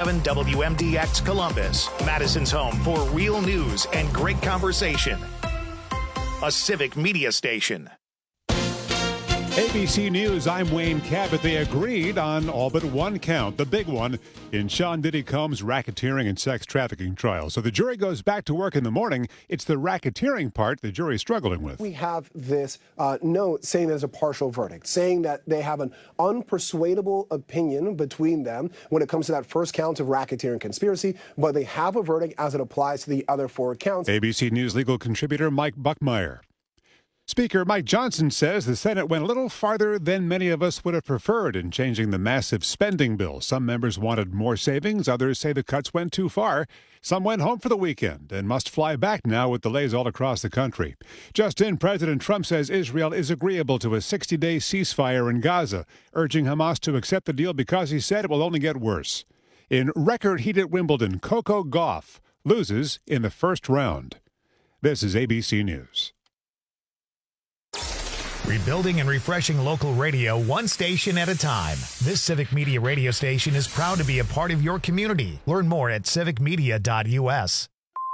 92.7 WMDX Columbus, Madison's home for real news and great conversation. A civic media station. ABC News, I'm Wayne Cabot. They agreed on all but one count, the big one, in Sean Diddy Combs' racketeering and sex trafficking trial. So the jury goes back to work in the morning. It's the racketeering part the jury's struggling with. We have this note saying there's a partial verdict, saying that they have an unpersuadable opinion between them when it comes to that first count of racketeering conspiracy, but they have a verdict as it applies to the other four counts. ABC News legal contributor Mike Buckmeyer. Speaker Mike Johnson says the Senate went a little farther than many of us would have preferred in changing the massive spending bill. Some members wanted more savings. Others say the cuts went too far. Some went home for the weekend and must fly back now with delays all across the country. Just in, President Trump says Israel is agreeable to a 60-day ceasefire in Gaza, urging Hamas to accept the deal because he said it will only get worse. In record heat at Wimbledon, Coco Gauff loses in the first round. This is ABC News. Rebuilding and refreshing local radio one station at a time. This Civic Media radio station is proud to be a part of your community. Learn more at civicmedia.us.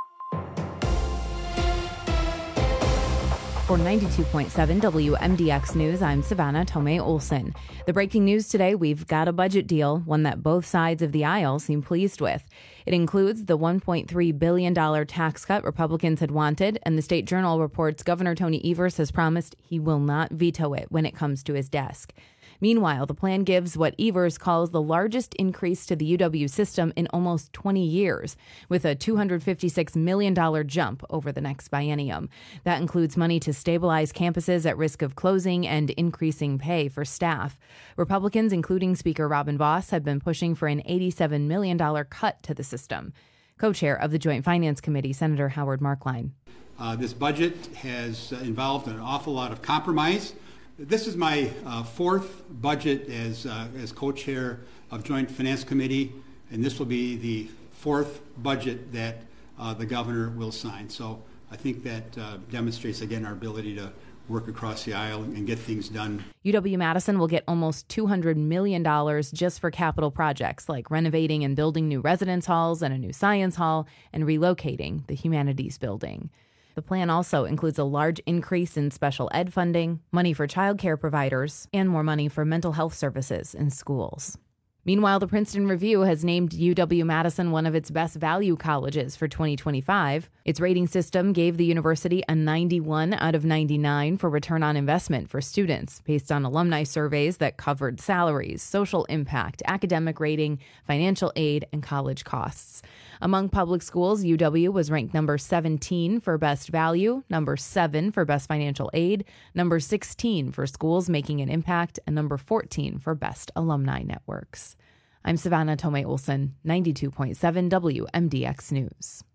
For 92.7 WMDX News, I'm Savannah Tomei Olson. The breaking news today, we've got a budget deal, one that both sides of the aisle seem pleased with. It includes the $1.3 billion tax cut Republicans had wanted, and the State Journal reports Governor Tony Evers has promised he will not veto it when it comes to his desk. Meanwhile, the plan gives what Evers calls the largest increase to the UW system in almost 20 years, with a $256 million jump over the next biennium. That includes money to stabilize campuses at risk of closing and increasing pay for staff. Republicans, including Speaker Robin Vos, have been pushing for an $87 million cut to the system. Co-chair of the Joint Finance Committee, Senator Howard Markline. This budget has involved an awful lot of compromise. This is my fourth budget as co-chair of Joint Finance Committee, and this will be the fourth budget that the governor will sign. So I think that demonstrates, again, our ability to work across the aisle and get things done. UW-Madison will get almost $200 million just for capital projects like renovating and building new residence halls and a new science hall and relocating the humanities building. The plan also includes a large increase in special ed funding, money for child care providers, and more money for mental health services in schools. Meanwhile, the Princeton Review has named UW-Madison one of its best value colleges for 2025. Its rating system gave the university a 91 out of 99 for return on investment for students, based on alumni surveys that covered salaries, social impact, academic rating, financial aid, and college costs. Among public schools, UW was ranked number 17 for best value, number 7 for best financial aid, number 16 for schools making an impact, and number 14 for best alumni networks. I'm Savannah Tomei Olson, 92.7 WMDX News.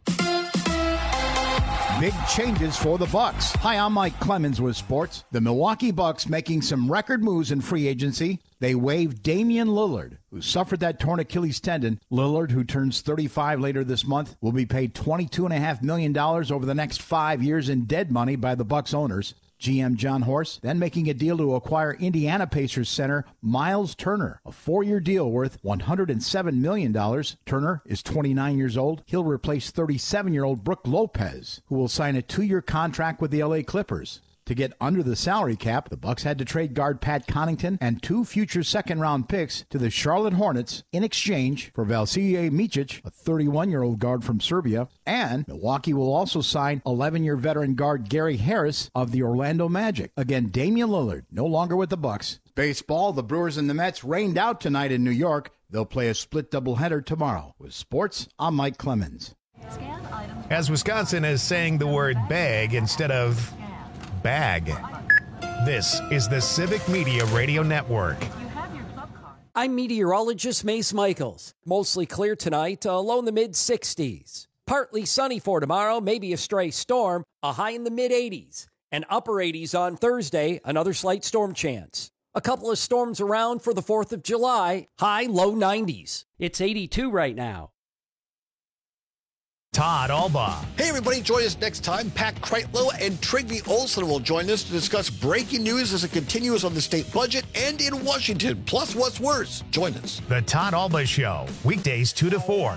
Big changes for the Bucks. Hi, I'm Mike Clemens with sports. The Milwaukee Bucks making some record moves in free agency. They waived Damian Lillard, who suffered that torn Achilles tendon. Lillard, who turns 35 later this month, will be paid $22.5 million over the next 5 years in dead money by the Bucks owners. GM John Horst then making a deal to acquire Indiana Pacers center Miles Turner, a 4-year deal worth $107 million. Turner is 29 years old. He'll replace 37-year-old Brook Lopez, who will sign a 2-year contract with the LA Clippers. To get under the salary cap, the Bucks had to trade guard Pat Connaughton and 2 future second-round picks to the Charlotte Hornets in exchange for Vasilije Micic, a 31-year-old guard from Serbia, and Milwaukee will also sign 11-year veteran guard Gary Harris of the Orlando Magic. Again, Damian Lillard no longer with the Bucks. Baseball, the Brewers and the Mets rained out tonight in New York. They'll play a split doubleheader tomorrow. With sports, I'm Mike Clemens. As Wisconsin is saying the word bag instead of bag. This is the Civic Media Radio Network. I'm meteorologist Mace Michaels. Mostly clear tonight, low in the mid-60s. Partly sunny for tomorrow, maybe a stray storm, a high in the mid-80s. And upper 80s on Thursday, another slight storm chance. A couple of storms around for the 4th of July, high low 90s. It's 82 right now. Todd Alba. Hey, everybody, join us next time. Pat Kreitlow and Trygve Olsen will join us to discuss breaking news as it continues on the state budget and in Washington. Plus, what's worse? Join us. The Todd Alba Show, weekdays 2 to 4.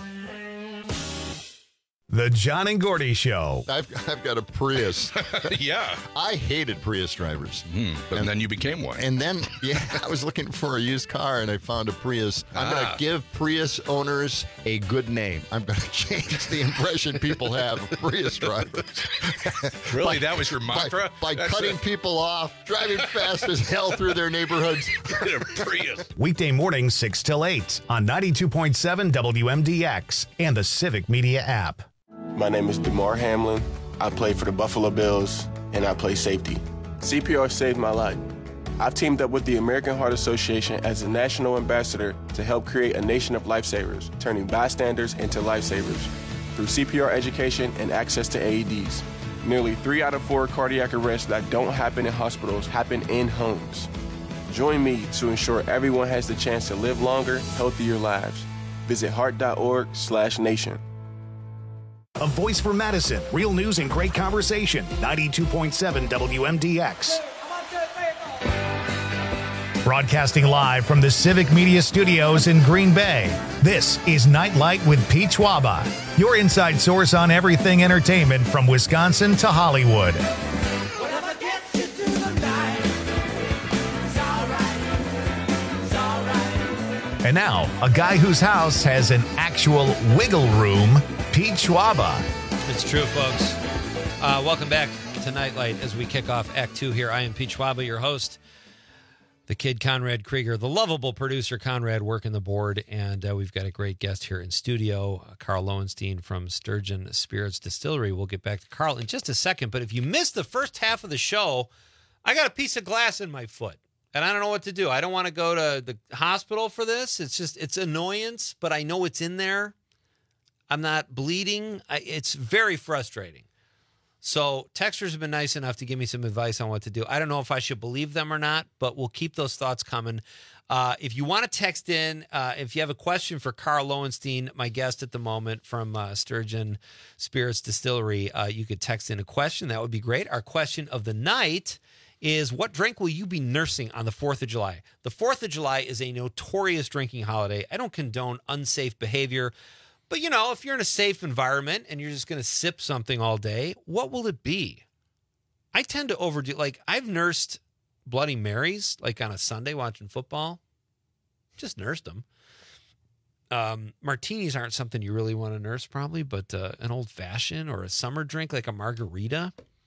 The John and Gordy Show. I've got a Prius. Yeah. I hated Prius drivers. But then you became one. And then, I was looking for a used car and I found a Prius. I'm going to give Prius owners a good name. I'm going to change the impression people have of Prius drivers. Really? That was your mantra? By cutting people off, driving fast as hell through their neighborhoods. Prius. Weekday mornings 6 till 8 on 92.7 WMDX and the Civic Media app. My name is DeMar Hamlin. I play for the Buffalo Bills, and I play safety. CPR saved my life. I've teamed up with the American Heart Association as a national ambassador to help create a nation of lifesavers, turning bystanders into lifesavers through CPR education and access to AEDs. Nearly 3 out of 4 cardiac arrests that don't happen in hospitals happen in homes. Join me to ensure everyone has the chance to live longer, healthier lives. Visit heart.org/nation. A voice for Madison. Real news and great conversation. 92.7 WMDX. Broadcasting live from the Civic Media Studios in Green Bay. This is Nightlight with Pete Schwaba, your inside source on everything entertainment from Wisconsin to Hollywood. And now, a guy whose house has an actual wiggle room, Pete Schwaba. It's true, folks. Welcome back to Nightlight as we kick off Act 2 here. I am Pete Schwaba, your host. The kid, Conrad Krieger, the lovable producer, Conrad, working the board. And we've got a great guest here in studio, Carl Lowenstein from Sturgeon Spirits Distillery. We'll get back to Carl in just a second. But if you missed the first half of the show, I got a piece of glass in my foot. And I don't know what to do. I don't want to go to the hospital for this. It's annoyance, but I know it's in there. I'm not bleeding. It's very frustrating. So texters have been nice enough to give me some advice on what to do. I don't know if I should believe them or not, but we'll keep those thoughts coming. If you want to text in, if you have a question for Carl Lowenstein, my guest at the moment from Sturgeon Spirits Distillery, you could text in a question. That would be great. Our question of the night is, what drink will you be nursing on the 4th of July? The 4th of July is a notorious drinking holiday. I don't condone unsafe behavior. But, you know, if you're in a safe environment and you're just going to sip something all day, what will it be? I tend to overdo, like, I've nursed Bloody Marys, like on a Sunday watching football. Just nursed them. Martinis aren't something you really want to nurse probably, but an old fashioned or a summer drink like a margarita.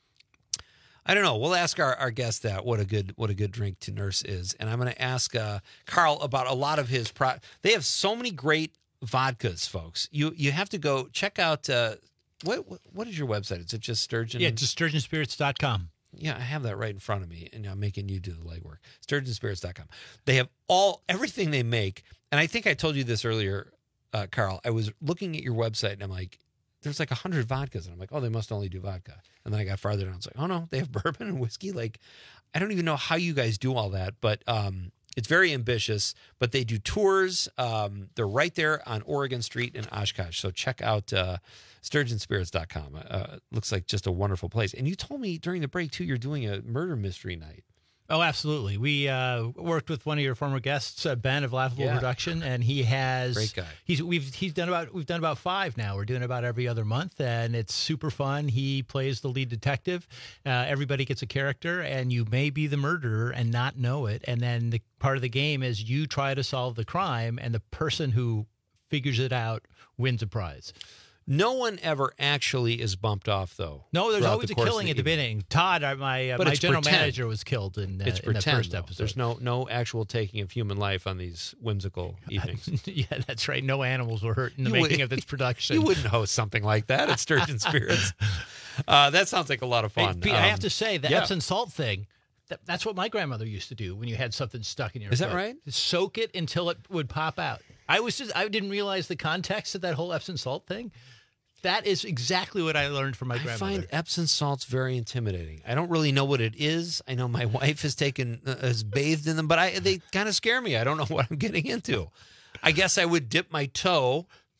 I don't know. We'll ask our guest that what a good drink to nurse is. And I'm going to ask Carl about a lot of his they have so many great vodkas, folks. You have to go check out what is your website? Is it just Sturgeon? Yeah, just sturgeonspirits.com. Yeah, I have that right in front of me, and I'm making you do the legwork. Sturgeonspirits.com. They have everything they make, and I think I told you this earlier, Carl. I was looking at your website, and I'm like, there's like 100 vodkas, and I'm like, oh, they must only do vodka. And then I got farther down, I was like, oh no, they have bourbon and whiskey. Like, I don't even know how you guys do all that, but it's very ambitious. But they do tours. They're right there on Oregon Street in Oshkosh. So check out sturgeonspirits.com. Looks like just a wonderful place. And you told me during the break too, you're doing a murder mystery night. Oh, absolutely. We worked with one of your former guests, Ben of Laughable Production, and he has great guy. We've done about 5 now. We're doing about every other month, and it's super fun. He plays the lead detective. Everybody gets a character, and you may be the murderer and not know it. And then the part of the game is you try to solve the crime, and the person who figures it out wins a prize. No one ever actually is bumped off, though. No, there's always a killing at the beginning. Todd, my general manager, was killed in the first episode. There's no actual taking of human life on these whimsical evenings. Yeah, that's right. No animals were hurt in the making of this production. You wouldn't host something like that at Sturgeon Spirits. That sounds like a lot of fun. Hey, Pete, I have to say, the Epsom salt thing, that's what my grandmother used to do when you had something stuck in your foot. Is that right? Soak it until it would pop out. I didn't realize the context of that whole Epsom salt thing. That is exactly what I learned from my grandmother. I find Epsom salts very intimidating. I don't really know what it is. I know my wife has bathed in them, but they kind of scare me. I don't know what I'm getting into. I guess I would dip my toe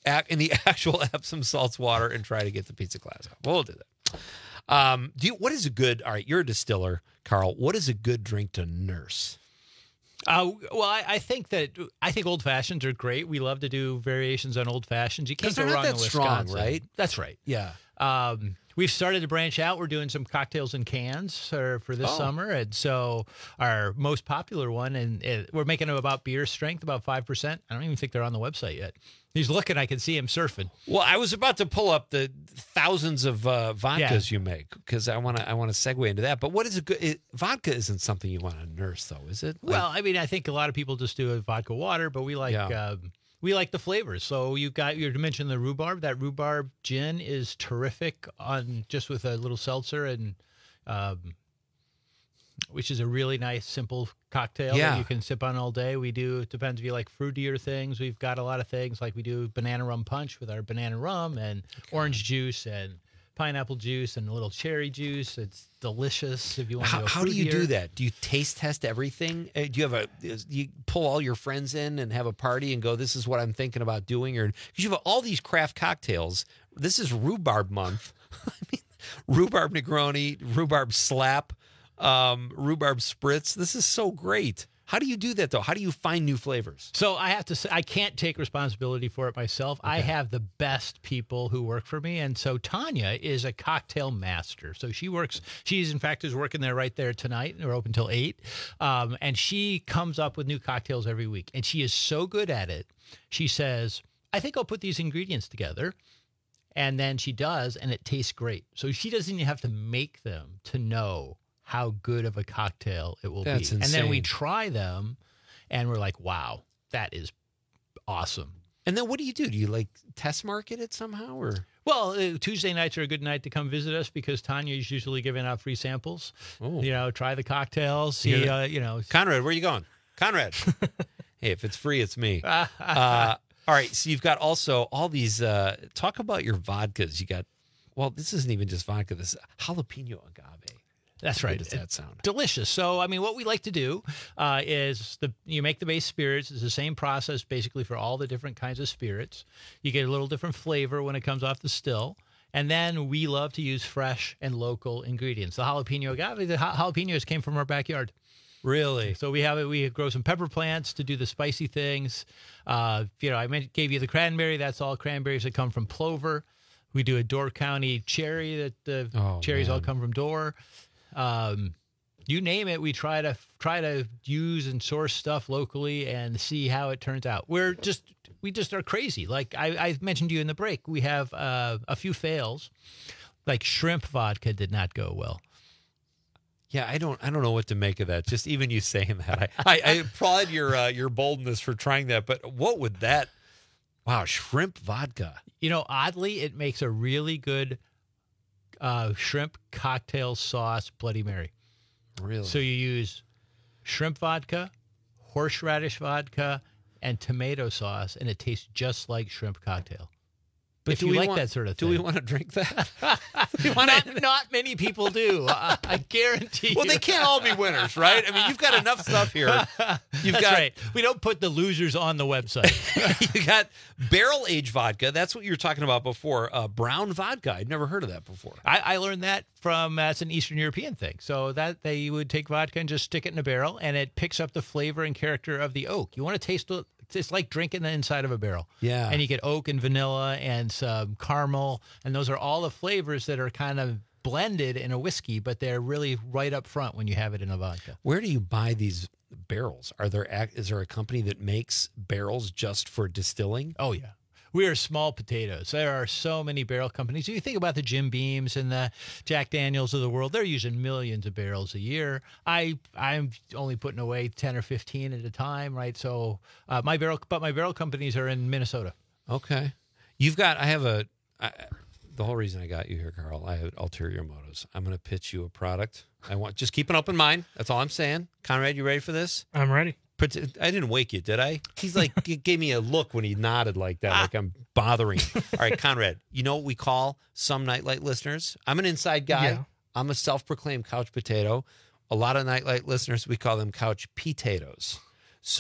actual Epsom salts water and try to get the pizza glass out. We'll do that. What is a good? All right, you're a distiller, Carl. What is a good drink to nurse? Well, I think old fashions are great. We love to do variations on old fashions. You can't go wrong in Wisconsin, right? That's right. Yeah. We've started to branch out. We're doing some cocktails in cans for this summer, and so our most popular one, and we're making them about beer strength, about 5%. I don't even think they're on the website yet. He's looking. I can see him surfing. Well, I was about to pull up the thousands of vodkas you make because I want to segue into that. But what is a good vodka? Isn't something you want to nurse, though, is it? Well, I mean, I think a lot of people just do a vodka water, but we like the flavors. So you mentioned the rhubarb. That rhubarb gin is terrific on just with a little seltzer and. Which is a really nice, simple cocktail that you can sip on all day. We do, it depends if you like fruitier things. We've got a lot of things like we do banana rum punch with our banana rum and orange juice and pineapple juice and a little cherry juice. It's delicious if you want to go fruitier. How do you do that? Do you taste test everything? Do you pull all your friends in and have a party and go, this is what I'm thinking about doing? Or because you have all these craft cocktails. This is rhubarb month. I mean, rhubarb Negroni, rhubarb slap. Rhubarb spritz. This is so great. How do you do that, though? How do you find new flavors? So I have to say, I can't take responsibility for it myself. Okay. I have the best people who work for me. And so Tanya is a cocktail master. So she's in fact is working there right there tonight. We're open till 8. And she comes up with new cocktails every week. And she is so good at it. She says, I think I'll put these ingredients together. And then she does, and it tastes great. So she doesn't even have to make them to know how good of a cocktail it will be. Insane. And then we try them and we're like, wow, that is awesome. And then what do? Do you like test market it somehow or? Well, Tuesday nights are a good night to come visit us because Tanya is usually giving out free samples. Oh. Try the cocktails. Conrad, where are you going? Conrad. Hey, if it's free, it's me. All right. So you've got also all these, talk about your vodkas. You got, well, this isn't even just vodka. This is jalapeno agave. That's right. How does that sound? Delicious. So, I mean, what we like to do is you make the base spirits. It's the same process basically for all the different kinds of spirits. You get a little different flavor when it comes off the still. And then we love to use fresh and local ingredients. The jalapeno agave, the jalapenos came from our backyard. Really? So we grow some pepper plants to do the spicy things. I gave you the cranberry. That's all cranberries that come from Plover. We do a Door County cherry that the cherries all come from Door. You name it, we try to use and source stuff locally and see how it turns out. We just are crazy. Like I mentioned to you in the break, we have a few fails. Like shrimp vodka did not go well. Yeah, I don't know what to make of that. Just even you saying that, I applaud your boldness for trying that. But what would that? Wow, shrimp vodka. Oddly, it makes a really good shrimp cocktail sauce Bloody Mary. Really? So you use shrimp vodka, horseradish vodka, and tomato sauce, and it tastes just like shrimp cocktail. But if you like that sort of thing. Do we want to drink that? Not many people do. I guarantee you. Well, they can't all be winners, right? I mean, you've got enough stuff here. That's right. We don't put the losers on the website. You got barrel-aged vodka. That's what you were talking about before. Brown vodka. I'd never heard of that before. I learned that that's an Eastern European thing. So that they would take vodka and just stick it in a barrel, and it picks up the flavor and character of the oak. You want to taste it. It's like drinking the inside of a barrel. Yeah. And you get oak and vanilla and some caramel. And those are all the flavors that are kind of blended in a whiskey, but they're really right up front when you have it in a vodka. Where do you buy these barrels? Is there a company that makes barrels just for distilling? Oh, yeah. We are small potatoes. There are so many barrel companies. If you think about the Jim Beams and the Jack Daniels of the world, they're using millions of barrels a year. I'm only putting away 10 or 15 at a time, right? So my barrel companies are in Minnesota. Okay. The whole reason I got you here, Carl, I have ulterior motives. I'm going to pitch you a product. Just keep an open mind. That's all I'm saying. Conrad, you ready for this? I'm ready. I didn't wake you, did I? He's like, he gave me a look when he nodded like that, like I'm bothering him. All right, Conrad, you know what we call some Nightlight listeners? I'm an inside guy. Yeah. I'm a self-proclaimed couch potato. A lot of Nightlight listeners, we call them couch potatoes. So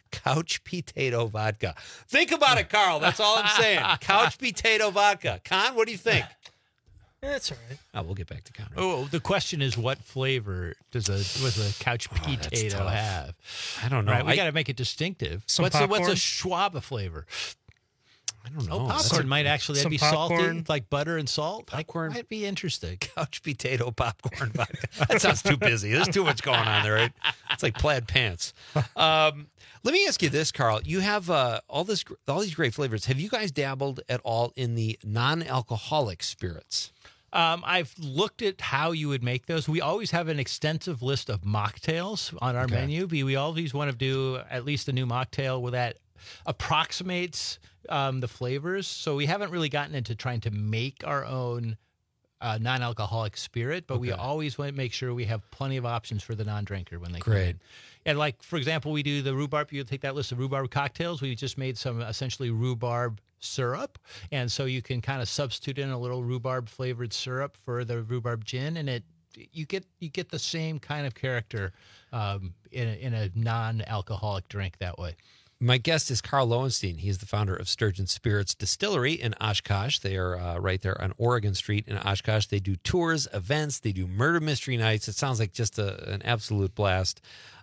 Couch potato vodka. Think about it, Carl. That's all I'm saying. Couch potato vodka. Con, what do you think? That's all right. Oh, we'll get back to Con. Oh, the question is, what flavor does a couch potato have? I don't know. Right, we got to make it distinctive. What's a Schwab flavor? I don't know. Oh, popcorn might actually that'd be popcorn. Salty, like butter and salt. Popcorn might be interesting. Couch potato popcorn vodka. That sounds too busy. There's too much going on there, right? It's like plaid pants. Let me ask you this, Carl. You have all these great flavors. Have you guys dabbled at all in the non-alcoholic spirits? I've looked at how you would make those. We always have an extensive list of mocktails on our menu. We always want to do at least a new mocktail where that approximates the flavors. So we haven't really gotten into trying to make our own non-alcoholic spirit, but we always want to make sure we have plenty of options for the non-drinker when they come in. And like, for example, we do the rhubarb. You take that list of rhubarb cocktails. We just made some essentially rhubarb syrup. And so you can kind of substitute in a little rhubarb flavored syrup for the rhubarb gin. And you get the same kind of character in a non-alcoholic drink that way. My guest is Carl Lowenstein. He is the founder of Sturgeon Spirits Distillery in Oshkosh. They are right there on Oregon Street in Oshkosh. They do tours, events. They do murder mystery nights. It sounds like just an absolute blast.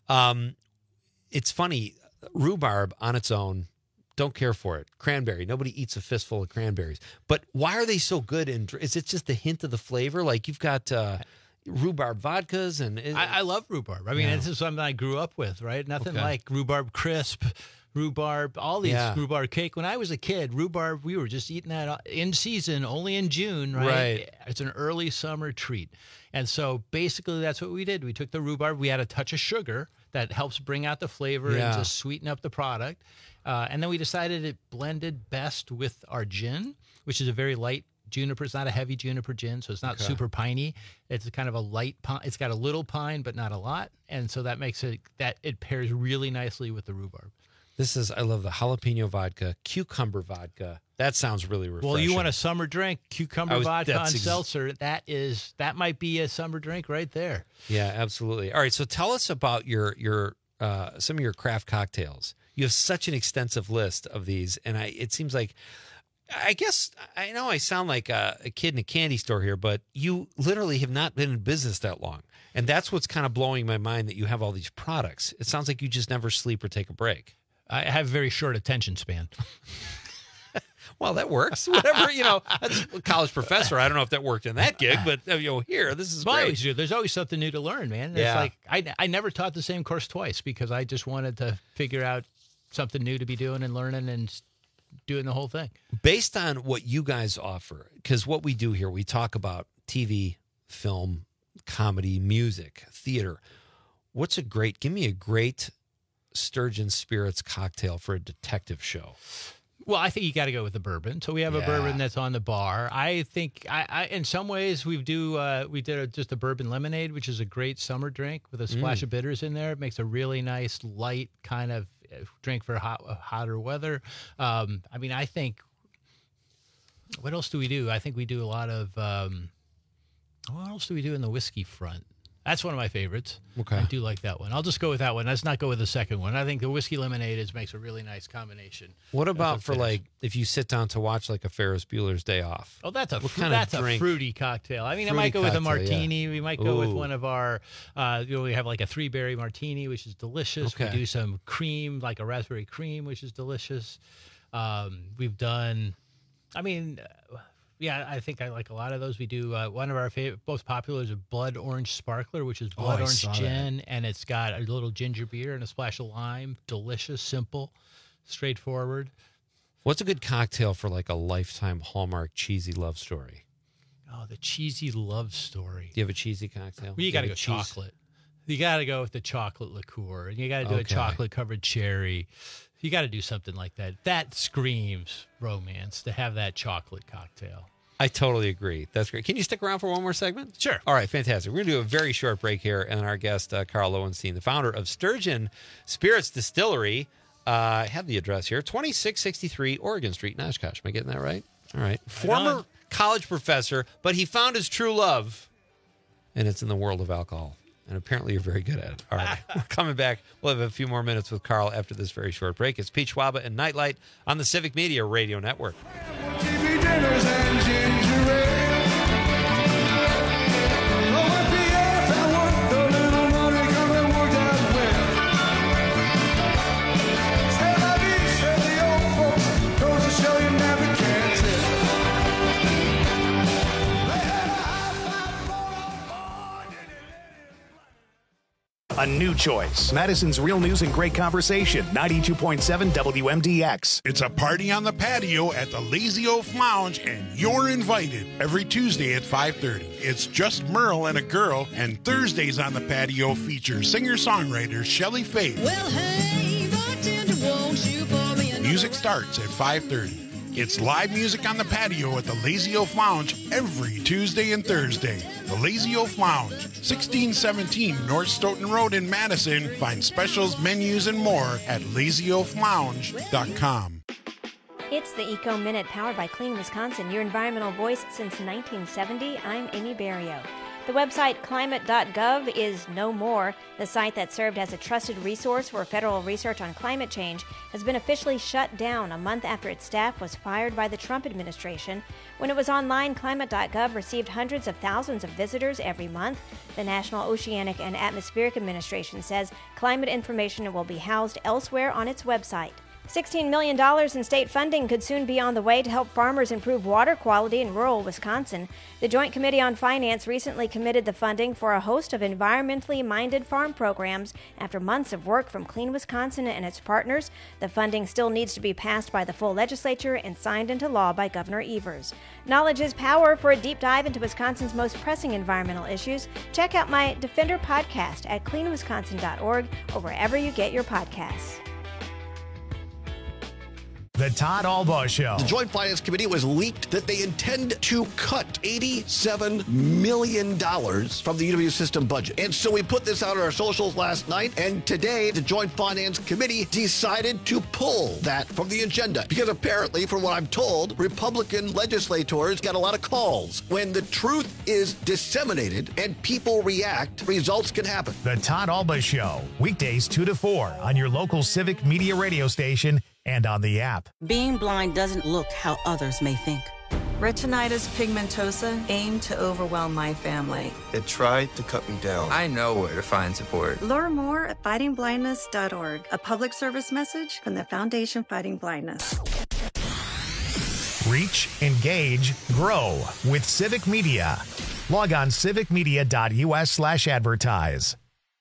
It's funny, rhubarb on its own, don't care for it. Cranberry, nobody eats a fistful of cranberries. But why are they so good? Is it just the hint of the flavor? Like you've got rhubarb vodkas and I love rhubarb. I mean, this is something I grew up with, right? Nothing like rhubarb crisp, rhubarb, all these rhubarb cake. When I was a kid, rhubarb, we were just eating that in season, only in June, right? It's an early summer treat. And so basically that's what we did. We took the rhubarb, we had a touch of sugar that helps bring out the flavor and just sweeten up the product. And then we decided it blended best with our gin, which is a very light juniper. It's not a heavy juniper gin, so it's not super piney. It's kind of a light pine. It's got a little pine, but not a lot. And so that makes it pairs really nicely with the rhubarb. I love the jalapeno vodka, cucumber vodka. That sounds really refreshing. Well, you want a summer drink, cucumber vodka on seltzer. That might be a summer drink right there. Yeah, absolutely. All right, so tell us about your some of your craft cocktails. You have such an extensive list of these, and it seems like, I guess, I know I sound like a kid in a candy store here, but you literally have not been in business that long. And that's what's kind of blowing my mind, that you have all these products. It sounds like you just never sleep or take a break. I have a very short attention span. Well, that works. Whatever, that's a college professor. I don't know if that worked in that gig, but here, this is great. There's always something new to learn, man. It's like I never taught the same course twice because I just wanted to figure out something new to be doing and learning and doing the whole thing. Based on what you guys offer, because what we do here, we talk about TV, film, comedy, music, theater. Give me a great Sturgeon Spirits cocktail for a detective show. Well, I think you got to go with the bourbon. So we have a bourbon that's on the bar. I think I in some ways we did just a bourbon lemonade, which is a great summer drink with a splash of bitters in there. It makes a really nice light kind of drink for hotter weather. I mean, I think, what else do we do? I think we do a lot of, what else do we do in the whiskey front? That's one of my favorites. Okay. I do like that one. I'll just go with that one. Let's not go with the second one. I think the whiskey lemonade makes a really nice combination. What about for if you sit down to watch like a Ferris Bueller's Day Off? Oh, that's a fruity cocktail. I mean, I might go with a martini. We might go with one of our, we have like a 3-berry martini, which is delicious. Okay. We do some cream, like a raspberry cream, which is delicious. We've done, I think I like a lot of those. We do one of our favorite, most popular is a Blood Orange Sparkler, which is blood orange gin, and it's got a little ginger beer and a splash of lime. Delicious, simple, straightforward. What's a good cocktail for like a Lifetime Hallmark cheesy love story? Oh, the cheesy love story. Do you have a cheesy cocktail? Well, you got to go chocolate. You got to go with the chocolate liqueur, and you got to do a chocolate-covered cherry. You got to do something like that. That screams romance to have that chocolate cocktail. I totally agree. That's great. Can you stick around for one more segment? Sure. All right, fantastic. We're going to do a very short break here, and our guest, Carl Lowenstein, the founder of Sturgeon Spirits Distillery, have the address here, 2663 Oregon Street in Oshkosh. Am I getting that right? All right. Former college professor, but he found his true love, and it's in the world of alcohol. And apparently you're very good at it. All right. We're coming back. We'll have a few more minutes with Carl after this very short break. It's Pete Schwaba and Nightlight on the Civic Media Radio Network. TV dinners and ginger ale. Oh, at the end, I want the little money come and work that well. C'est la vie, say the old folks, goes to show you never can tell. They had a high five A new choice. Madison's Real News and Great Conversation, 92.7 WMDX. It's a party on the patio at the Lazy Oaf Lounge, and you're invited every Tuesday at 5:30. It's just Merle and a girl, and Thursdays on the patio feature singer-songwriter Shelley Faith. Well, hey, bartender, won't you pour me another? Music starts at 5:30. It's live music on the patio at the Lazy Oaf Lounge every Tuesday and Thursday. The Lazy Oaf Lounge, 1617 North Stoughton Road in Madison. Find specials, menus, and more at lazyoaflounge.com. It's the Eco Minute powered by Clean Wisconsin, your environmental voice since 1970. I'm Amy Barrio. The website climate.gov is no more. The site that served as a trusted resource for federal research on climate change has been officially shut down a month after its staff was fired by the Trump administration. When it was online, climate.gov received hundreds of thousands of visitors every month. The National Oceanic and Atmospheric Administration says climate information will be housed elsewhere on its website. $16 million in state funding could soon be on the way to help farmers improve water quality in rural Wisconsin. The Joint Committee on Finance recently committed the funding for a host of environmentally minded farm programs after months of work from Clean Wisconsin and its partners. The funding still needs to be passed by the full legislature and signed into law by Governor Evers. Knowledge is power. For a deep dive into Wisconsin's most pressing environmental issues, check out my Defender podcast at cleanwisconsin.org or wherever you get your podcasts. The Todd Albaugh Show. The Joint Finance Committee was leaked that they intend to cut $87 million from the UW system budget. And so we put this out on our socials last night, and today the Joint Finance Committee decided to pull that from the agenda. Because apparently, from what I'm told, Republican legislators got a lot of calls. When the truth is disseminated and people react, results can happen. The Todd Albaugh Show, weekdays 2 to 4 on your local Civic Media radio station and on the app. Being blind doesn't look how others may think. Retinitis pigmentosa aimed to overwhelm my family. It tried to cut me down. I know where to find support. Learn more at fightingblindness.org, a public service message from the Foundation Fighting Blindness. Reach, engage, grow with Civic Media. Log on civicmedia.us/advertise.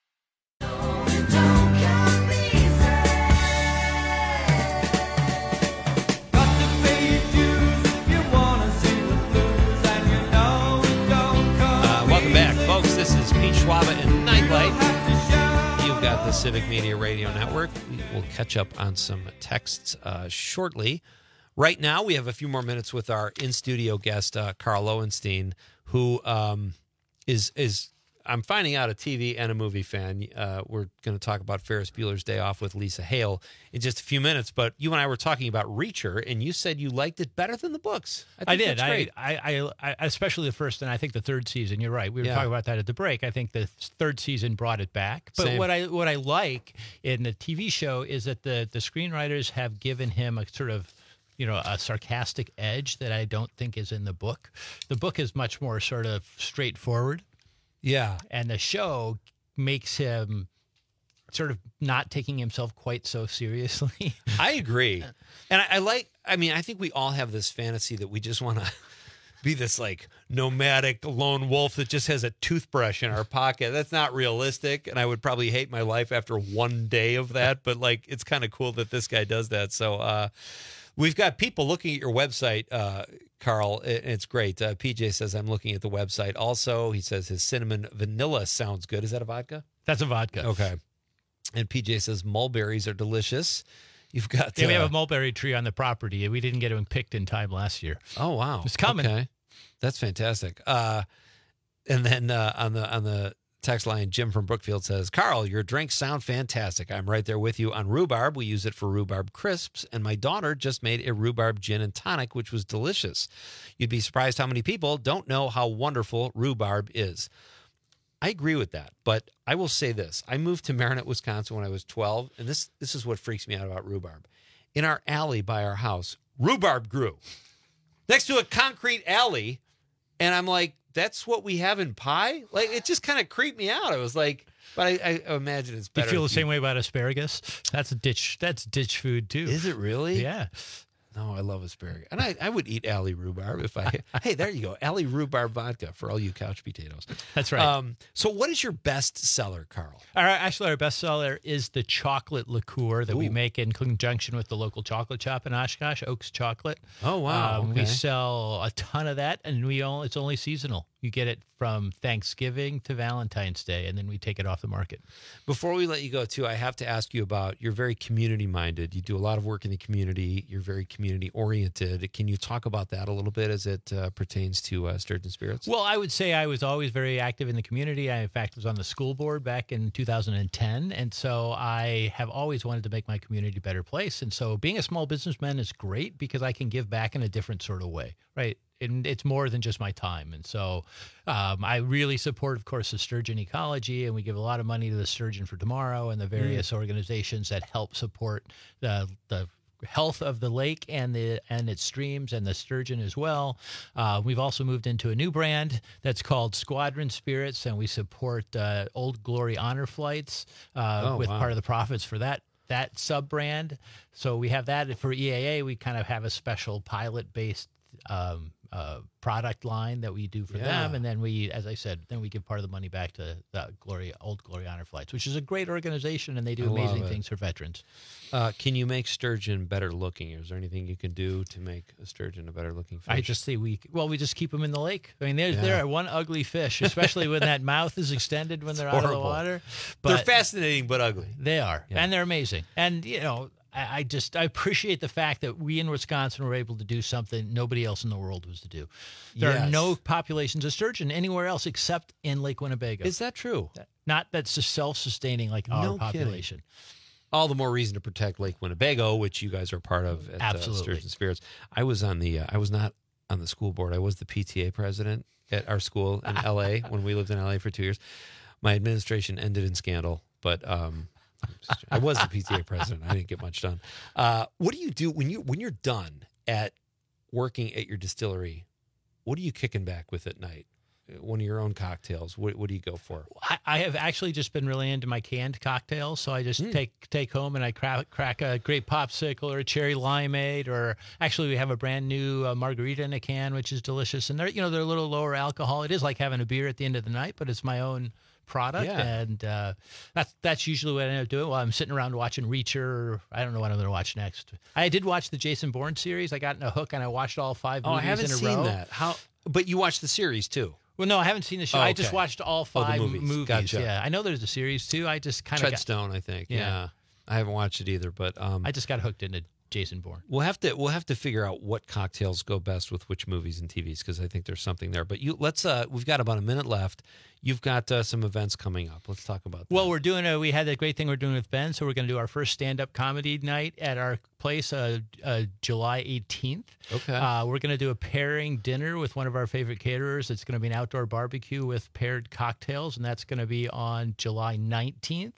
This is Pete Schwaba and Nightlight. You've got the Civic Media Radio Network. We'll catch up on some texts shortly. Right now, we have a few more minutes with our in-studio guest, Carl Lowenstein, who is I'm finding out a TV and a movie fan. We're going to talk about Ferris Bueller's Day Off with Lisa Hale in just a few minutes. But you and I were talking about Reacher, and you said you liked it better than the books. I did. That's great. I especially the first and I think the third season. You're right. We were talking about that at the break. I think the third season brought it back. But what I like in the TV show is that the screenwriters have given him a sort of a sarcastic edge that I don't think is in the book. The book is much more sort of straightforward. Yeah. And the show makes him sort of not taking himself quite so seriously. I agree. And I think we all have this fantasy that we just want to be this like nomadic lone wolf that just has a toothbrush in our pocket. That's not realistic. And I would probably hate my life after one day of that. But like, it's kind of cool that this guy does that. So, we've got people looking at your website, Carl. It's great. PJ says, I'm looking at the website. Also, he says his cinnamon vanilla sounds good. Is that a vodka? That's a vodka. Okay. And PJ says mulberries are delicious. You've got... we have a mulberry tree on the property. We didn't get them picked in time last year. Oh, wow. It's coming. Okay. That's fantastic. And then on the text line, Jim from Brookfield says, Carl, your drinks sound fantastic. I'm right there with you on rhubarb. We use it for rhubarb crisps, and my daughter just made a rhubarb gin and tonic, which was delicious. You'd be surprised how many people don't know how wonderful rhubarb is. I agree with that, but I will say this. I moved to Marinette, Wisconsin when I was 12, and this is what freaks me out about rhubarb. In our alley by our house, rhubarb grew next to a concrete alley, and I'm like, that's what we have in pie? Like, it just kind of creeped me out. I was like, but I imagine it's better. Do you feel the same way about asparagus? That's ditch food, too. Is it really? Yeah. No, I love asparagus. And I would eat alley rhubarb if I... Hey, there you go. Alley rhubarb vodka for all you couch potatoes. That's right. So what is your best seller, Carl? Our best seller is the chocolate liqueur that we make in conjunction with the local chocolate shop in Oshkosh, Oaks Chocolate. Oh, wow. We sell a ton of that, and it's only seasonal. You get it from Thanksgiving to Valentine's Day, and then we take it off the market. Before we let you go, too, I have to ask you about, you're very community-minded. You do a lot of work in the community. You're very community-oriented. Can you talk about that a little bit as it pertains to Sturgeon Spirits? Well, I would say I was always very active in the community. I, in fact, was on the school board back in 2010, and so I have always wanted to make my community a better place. And so being a small businessman is great because I can give back in a different sort of way, right? And it's more than just my time. And so I really support, of course, the Sturgeon Ecology, and we give a lot of money to the Sturgeon for Tomorrow and the various organizations that help support the health of the lake and its streams and the sturgeon as well. We've also moved into a new brand that's called Squadron Spirits, and we support Old Glory Honor Flights with part of the profits for that sub-brand. So we have that for EAA. We kind of have a special pilot-based product line that we do for them, and then we, as I said, then we give part of the money back to the Old Glory Honor Flights, which is a great organization, and they do amazing things for veterans. Can you make sturgeon better looking? Is there anything you can do to make a sturgeon a better looking fish? I just say we just keep them in the lake. I mean, they're one ugly fish, especially when that mouth is extended when they're out of the water. But they're fascinating but ugly. They are, and they're amazing. And I appreciate the fact that we in Wisconsin were able to do something nobody else in the world was to do. There are no populations of sturgeon anywhere else except in Lake Winnebago. Is that true? Not that's just self-sustaining like our population. Kidding. All the more reason to protect Lake Winnebago, which you guys are part of at Sturgeon Spirits. I was not on the school board. I was the PTA president at our school in LA when we lived in LA for 2 years. My administration ended in scandal, but I was the PTA president. I didn't get much done. What do you do when you're done at working at your distillery? What are you kicking back with at night? One of your own cocktails. What do you go for? I have actually just been really into my canned cocktails. So I just take home and I crack a grape popsicle or a cherry limeade, or actually we have a brand new margarita in a can, which is delicious. And they're a little lower alcohol. It is like having a beer at the end of the night, but it's my own product, and that's usually what I end up doing while I'm sitting around watching Reacher. Or I don't know what I'm going to watch next. I did watch the Jason Bourne series. I got in a hook and I watched all 5 movies in a row. I haven't seen that. But you watched the series too. Well, no, I haven't seen the show. I just watched all 5 movies. Gotcha. Yeah, I know there's a series too. I just kind of Treadstone, I think. Yeah, I haven't watched it either, but I just got hooked into Jason Bourne. We'll have to figure out what cocktails go best with which movies and TVs, because I think there's something there. But we've got about a minute left. You've got some events coming up. Let's talk about that. Well, we had that great thing we're doing with Ben, so we're going to do our first stand-up comedy night at our place July 18th. Okay. We're going to do a pairing dinner with one of our favorite caterers. It's going to be an outdoor barbecue with paired cocktails, and that's going to be on July 19th.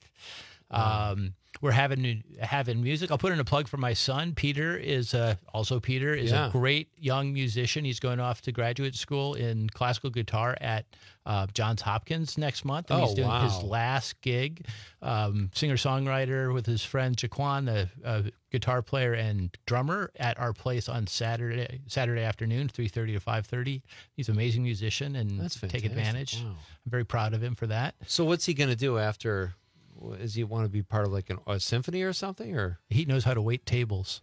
We're having music. I'll put in a plug for my son. Peter is a great young musician. He's going off to graduate school in classical guitar at Johns Hopkins next month. And he's doing his last gig. Singer-songwriter with his friend Jaquan, the guitar player and drummer, at our place on Saturday afternoon, 3:30 to 5:30. He's an amazing musician, and take advantage. Wow. I'm very proud of him for that. So what's he going to do after? Does he want to be part of like a symphony or something? Or he knows how to wait tables.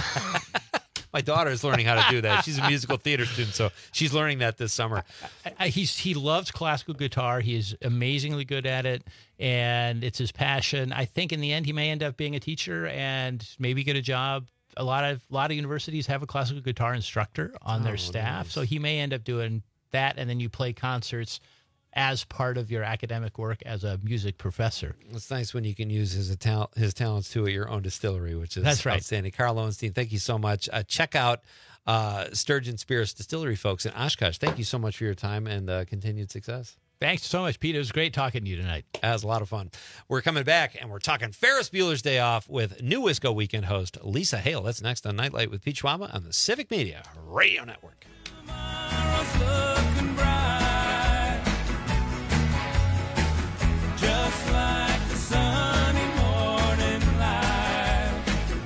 My daughter is learning how to do that. She's a musical theater student, so she's learning that this summer. He loves classical guitar. He is amazingly good at it, and it's his passion. I think in the end he may end up being a teacher and maybe get a job. A lot of universities have a classical guitar instructor on their staff, nice. So he may end up doing that, and then you play concerts as part of your academic work as a music professor. It's nice when you can use his talents too at your own distillery, which is outstanding. Carl Lowenstein, thank you so much. Check out Sturgeon Spirits Distillery, folks, in Oshkosh. Thank you so much for your time and continued success. Thanks so much, Pete. It was great talking to you tonight. That was a lot of fun. We're coming back, and we're talking Ferris Bueller's Day Off with new Wisco Weekend host Lisa Hale. That's next on Nightlight with Pete Schwaba on the Civic Media Radio Network. Just like the sunny morning light.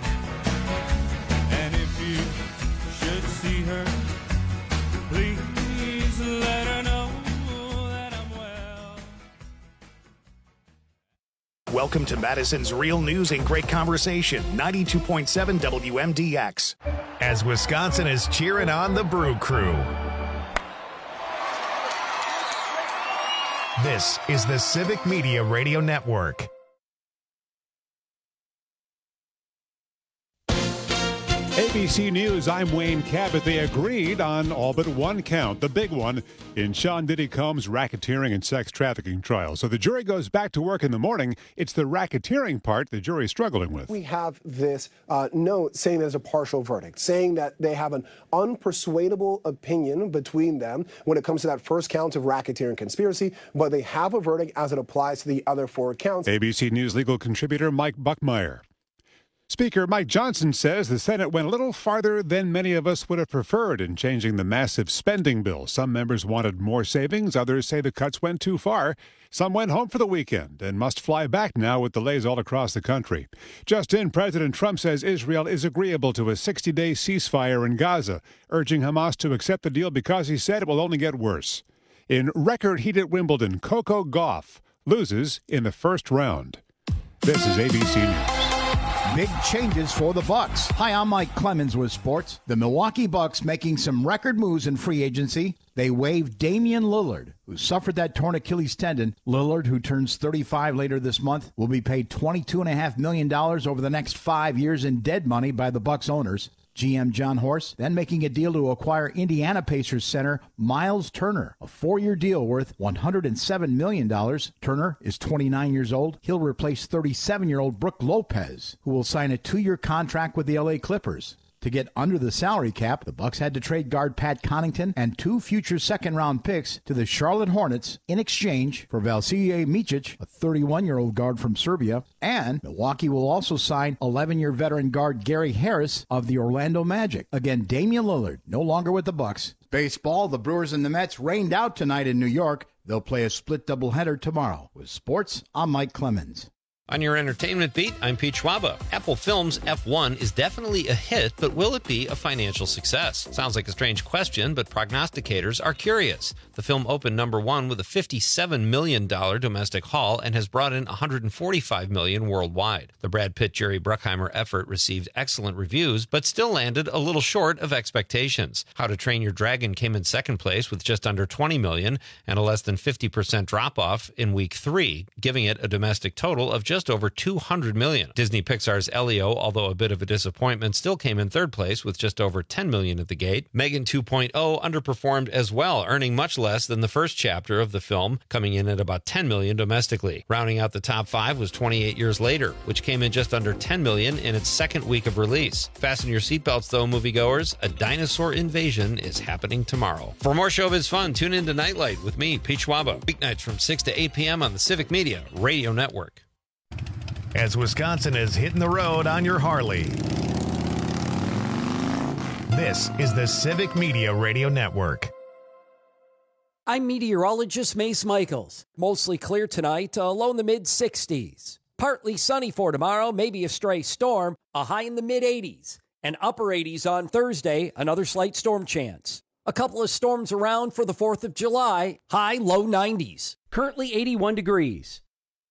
And if you should see her, please let her know that I'm well. Welcome to Madison's Real News and Great Conversation, 92.7 WMDX. As Wisconsin is cheering on the Brew Crew. This is the Civic Media Radio Network. ABC News, I'm Wayne Cabot. They agreed on all but one count, the big one, in Sean Diddy Combs' racketeering and sex trafficking trial. So the jury goes back to work in the morning. It's the racketeering part the jury's struggling with. We have this note saying there's a partial verdict, saying that they have an unpersuadable opinion between them when it comes to that first count of racketeering conspiracy, but they have a verdict as it applies to the other four counts. ABC News legal contributor Mike Buckmeyer. Speaker Mike Johnson says the Senate went a little farther than many of us would have preferred in changing the massive spending bill. Some members wanted more savings. Others say the cuts went too far. Some went home for the weekend and must fly back now with delays all across the country. Just in, President Trump says Israel is agreeable to a 60-day ceasefire in Gaza, urging Hamas to accept the deal because he said it will only get worse. In record heat at Wimbledon, Coco Gauff loses in the first round. This is ABC News. Big changes for the Bucks. Hi, I'm Mike Clemens with sports. The Milwaukee Bucks making some record moves in free agency. They waived Damian Lillard, who suffered that torn Achilles tendon. Lillard, who turns 35 later this month, will be paid $22.5 million over the next 5 years in dead money by the Bucks owners. GM John Horst then making a deal to acquire Indiana Pacers center Miles Turner, a 4-year deal worth $107 million. Turner is 29 years old. He'll replace 37-year-old Brook Lopez, who will sign a 2-year contract with the LA Clippers. To get under the salary cap, the Bucks had to trade guard Pat Connaughton and 2 future second-round picks to the Charlotte Hornets in exchange for Vasilije Micic, a 31-year-old guard from Serbia, and Milwaukee will also sign 11-year veteran guard Gary Harris of the Orlando Magic. Again, Damian Lillard, no longer with the Bucks. Baseball, the Brewers and the Mets rained out tonight in New York. They'll play a split doubleheader tomorrow. With sports, I'm Mike Clemens. On your entertainment beat, I'm Pete Schwaba. Apple Films' F1 is definitely a hit, but will it be a financial success? Sounds like a strange question, but prognosticators are curious. The film opened number 1 with a $57 million domestic haul and has brought in $145 million worldwide. The Brad Pitt-Jerry Bruckheimer effort received excellent reviews, but still landed a little short of expectations. How to Train Your Dragon came in second place with just under $20 million and a less than 50% drop-off in week 3, giving it a domestic total of just over $200 million. Disney Pixar's Elio, although a bit of a disappointment, still came in third place with just over $10 million at the gate. Megan 2.0 underperformed as well, earning much less than the first chapter of the film, coming in at about $10 million domestically. Rounding out the top 5 was 28 Years Later, which came in just under $10 million in its second week of release. Fasten your seatbelts though, moviegoers. A dinosaur invasion is happening tomorrow. For more showbiz fun, tune in to Nightlight with me, Pete Schwaba, weeknights from 6 to 8 p.m. on the Civic Media Radio Network. As Wisconsin is hitting the road on your Harley. This is the Civic Media Radio Network. I'm meteorologist Mace Michaels. Mostly clear tonight, a low in the mid-60s. Partly sunny for tomorrow, maybe a stray storm, a high in the mid-80s. And upper 80s on Thursday, another slight storm chance. A couple of storms around for the 4th of July, high low 90s. Currently 81 degrees.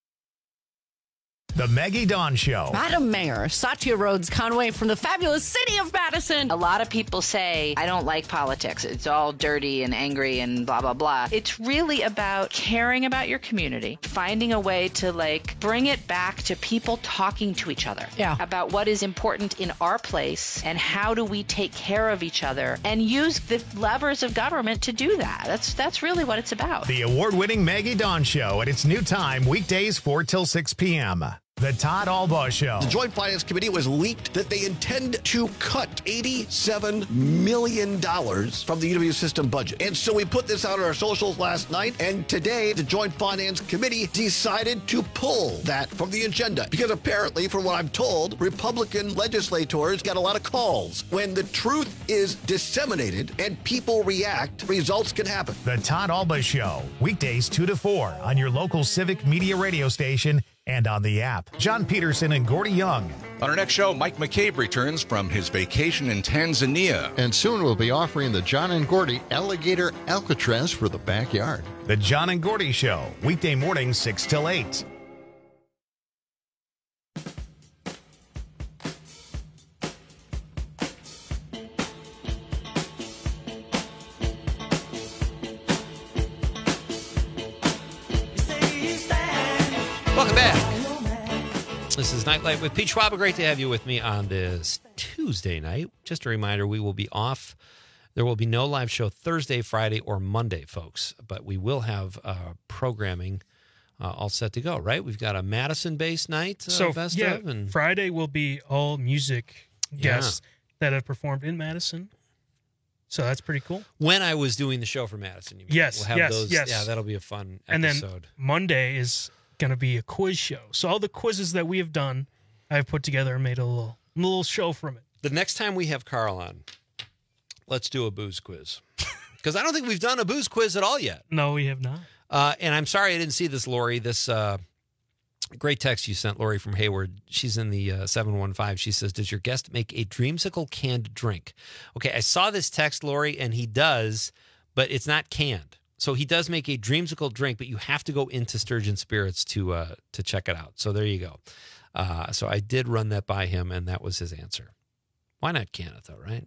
The Maggie Dawn Show. Madam Mayor, Satya Rhodes Conway from the fabulous city of Madison. A lot of people say, I don't like politics. It's all dirty and angry and blah, blah, blah. It's really about caring about your community, finding a way to, bring it back to people talking to each other about what is important in our place and how do we take care of each other and use the levers of government to do that. That's really what it's about. The award-winning Maggie Dawn Show at its new time, weekdays 4 till 6 p.m. The Todd Albaugh Show. The Joint Finance Committee was leaked that they intend to cut $87 million from the UW system budget. And so we put this out on our socials last night, and today the Joint Finance Committee decided to pull that from the agenda. Because apparently, from what I'm told, Republican legislators got a lot of calls. When the truth is disseminated and people react, results can happen. The Todd Albaugh Show, weekdays 2 to 4 on your local Civic Media radio station and on the app. John Peterson and Gordy Young. On our next show, Mike McCabe returns from his vacation in Tanzania. And soon we'll be offering the John and Gordy Alligator Alcatraz for the backyard. The John and Gordy Show, weekday mornings 6 till 8. Welcome back. This is Nightlight with Pete Schwab. Great to have you with me on this Tuesday night. Just a reminder, we will be off. There will be no live show Thursday, Friday, or Monday, folks. But we will have programming all set to go, right? We've got a Madison-based night best of. And Friday will be all music guests that have performed in Madison. So that's pretty cool. When I was doing the show for Madison, you mean? Yes, we'll have those. yes. Yeah, that'll be a fun episode. And then Monday is going to be a quiz show. So all the quizzes that we have done, I've put together and made a little show from it. The next time we have Carl on, let's do a booze quiz. Because I don't think we've done a booze quiz at all yet. No, we have not. And I'm sorry I didn't see this, Lori. This great text you sent, Lori from Hayward. She's in the 715. She says, does your guest make a dreamsicle canned drink? Okay, I saw this text, Lori, and he does, but it's not canned. So he does make a dreamsicle drink, but you have to go into Sturgeon Spirits to check it out. So there you go. So I did run that by him, and that was his answer. Why not can it, though, right?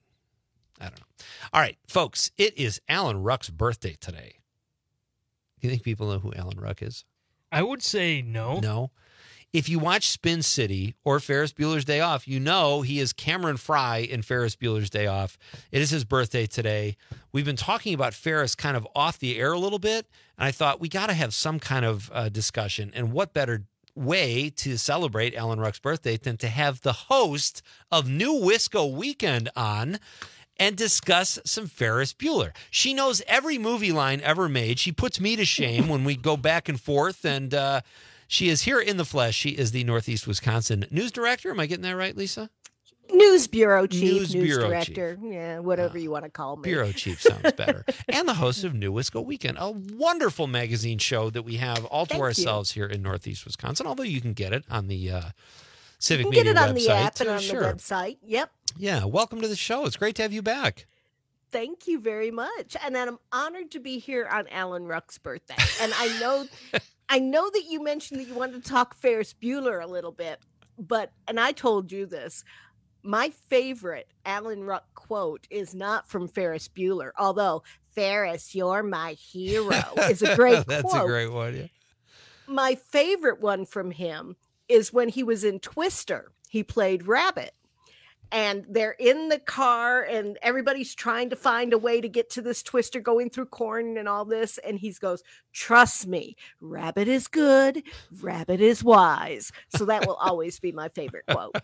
I don't know. All right, folks, it is Alan Ruck's birthday today. Do you think people know who Alan Ruck is? I would say no. No. If you watch Spin City or Ferris Bueller's Day Off, you know he is Cameron Fry in Ferris Bueller's Day Off. It is his birthday today. We've been talking about Ferris kind of off the air a little bit, and I thought we got to have some kind of discussion. And what better way to celebrate Alan Ruck's birthday than to have the host of New Wisco Weekend on and discuss some Ferris Bueller. She knows every movie line ever made. She puts me to shame when we go back and forth, and she is here in the flesh. She is the Northeast Wisconsin news director. Am I getting that right, Lisa? News bureau chief, news bureau director, chief. Yeah, whatever you want to call me. Bureau chief sounds better. And the host of New Wisco Weekend, a wonderful magazine show that we have all to ourselves here in Northeast Wisconsin, although you can get it on the Civic Media website. You can get it on the app and on the website. Yep. Yeah, welcome to the show. It's great to have you back. Thank you very much. And I'm honored to be here on Alan Ruck's birthday. And I know that you mentioned that you wanted to talk Ferris Bueller a little bit, and I told you this. My favorite Alan Ruck quote is not from Ferris Bueller, although Ferris, you're my hero is a great That's quote. A great one, yeah. My favorite one from him is when he was in Twister. He played Rabbit. And they're in the car and everybody's trying to find a way to get to this Twister going through corn and all this. And he goes, trust me, Rabbit is good, Rabbit is wise. So that will always be my favorite quote.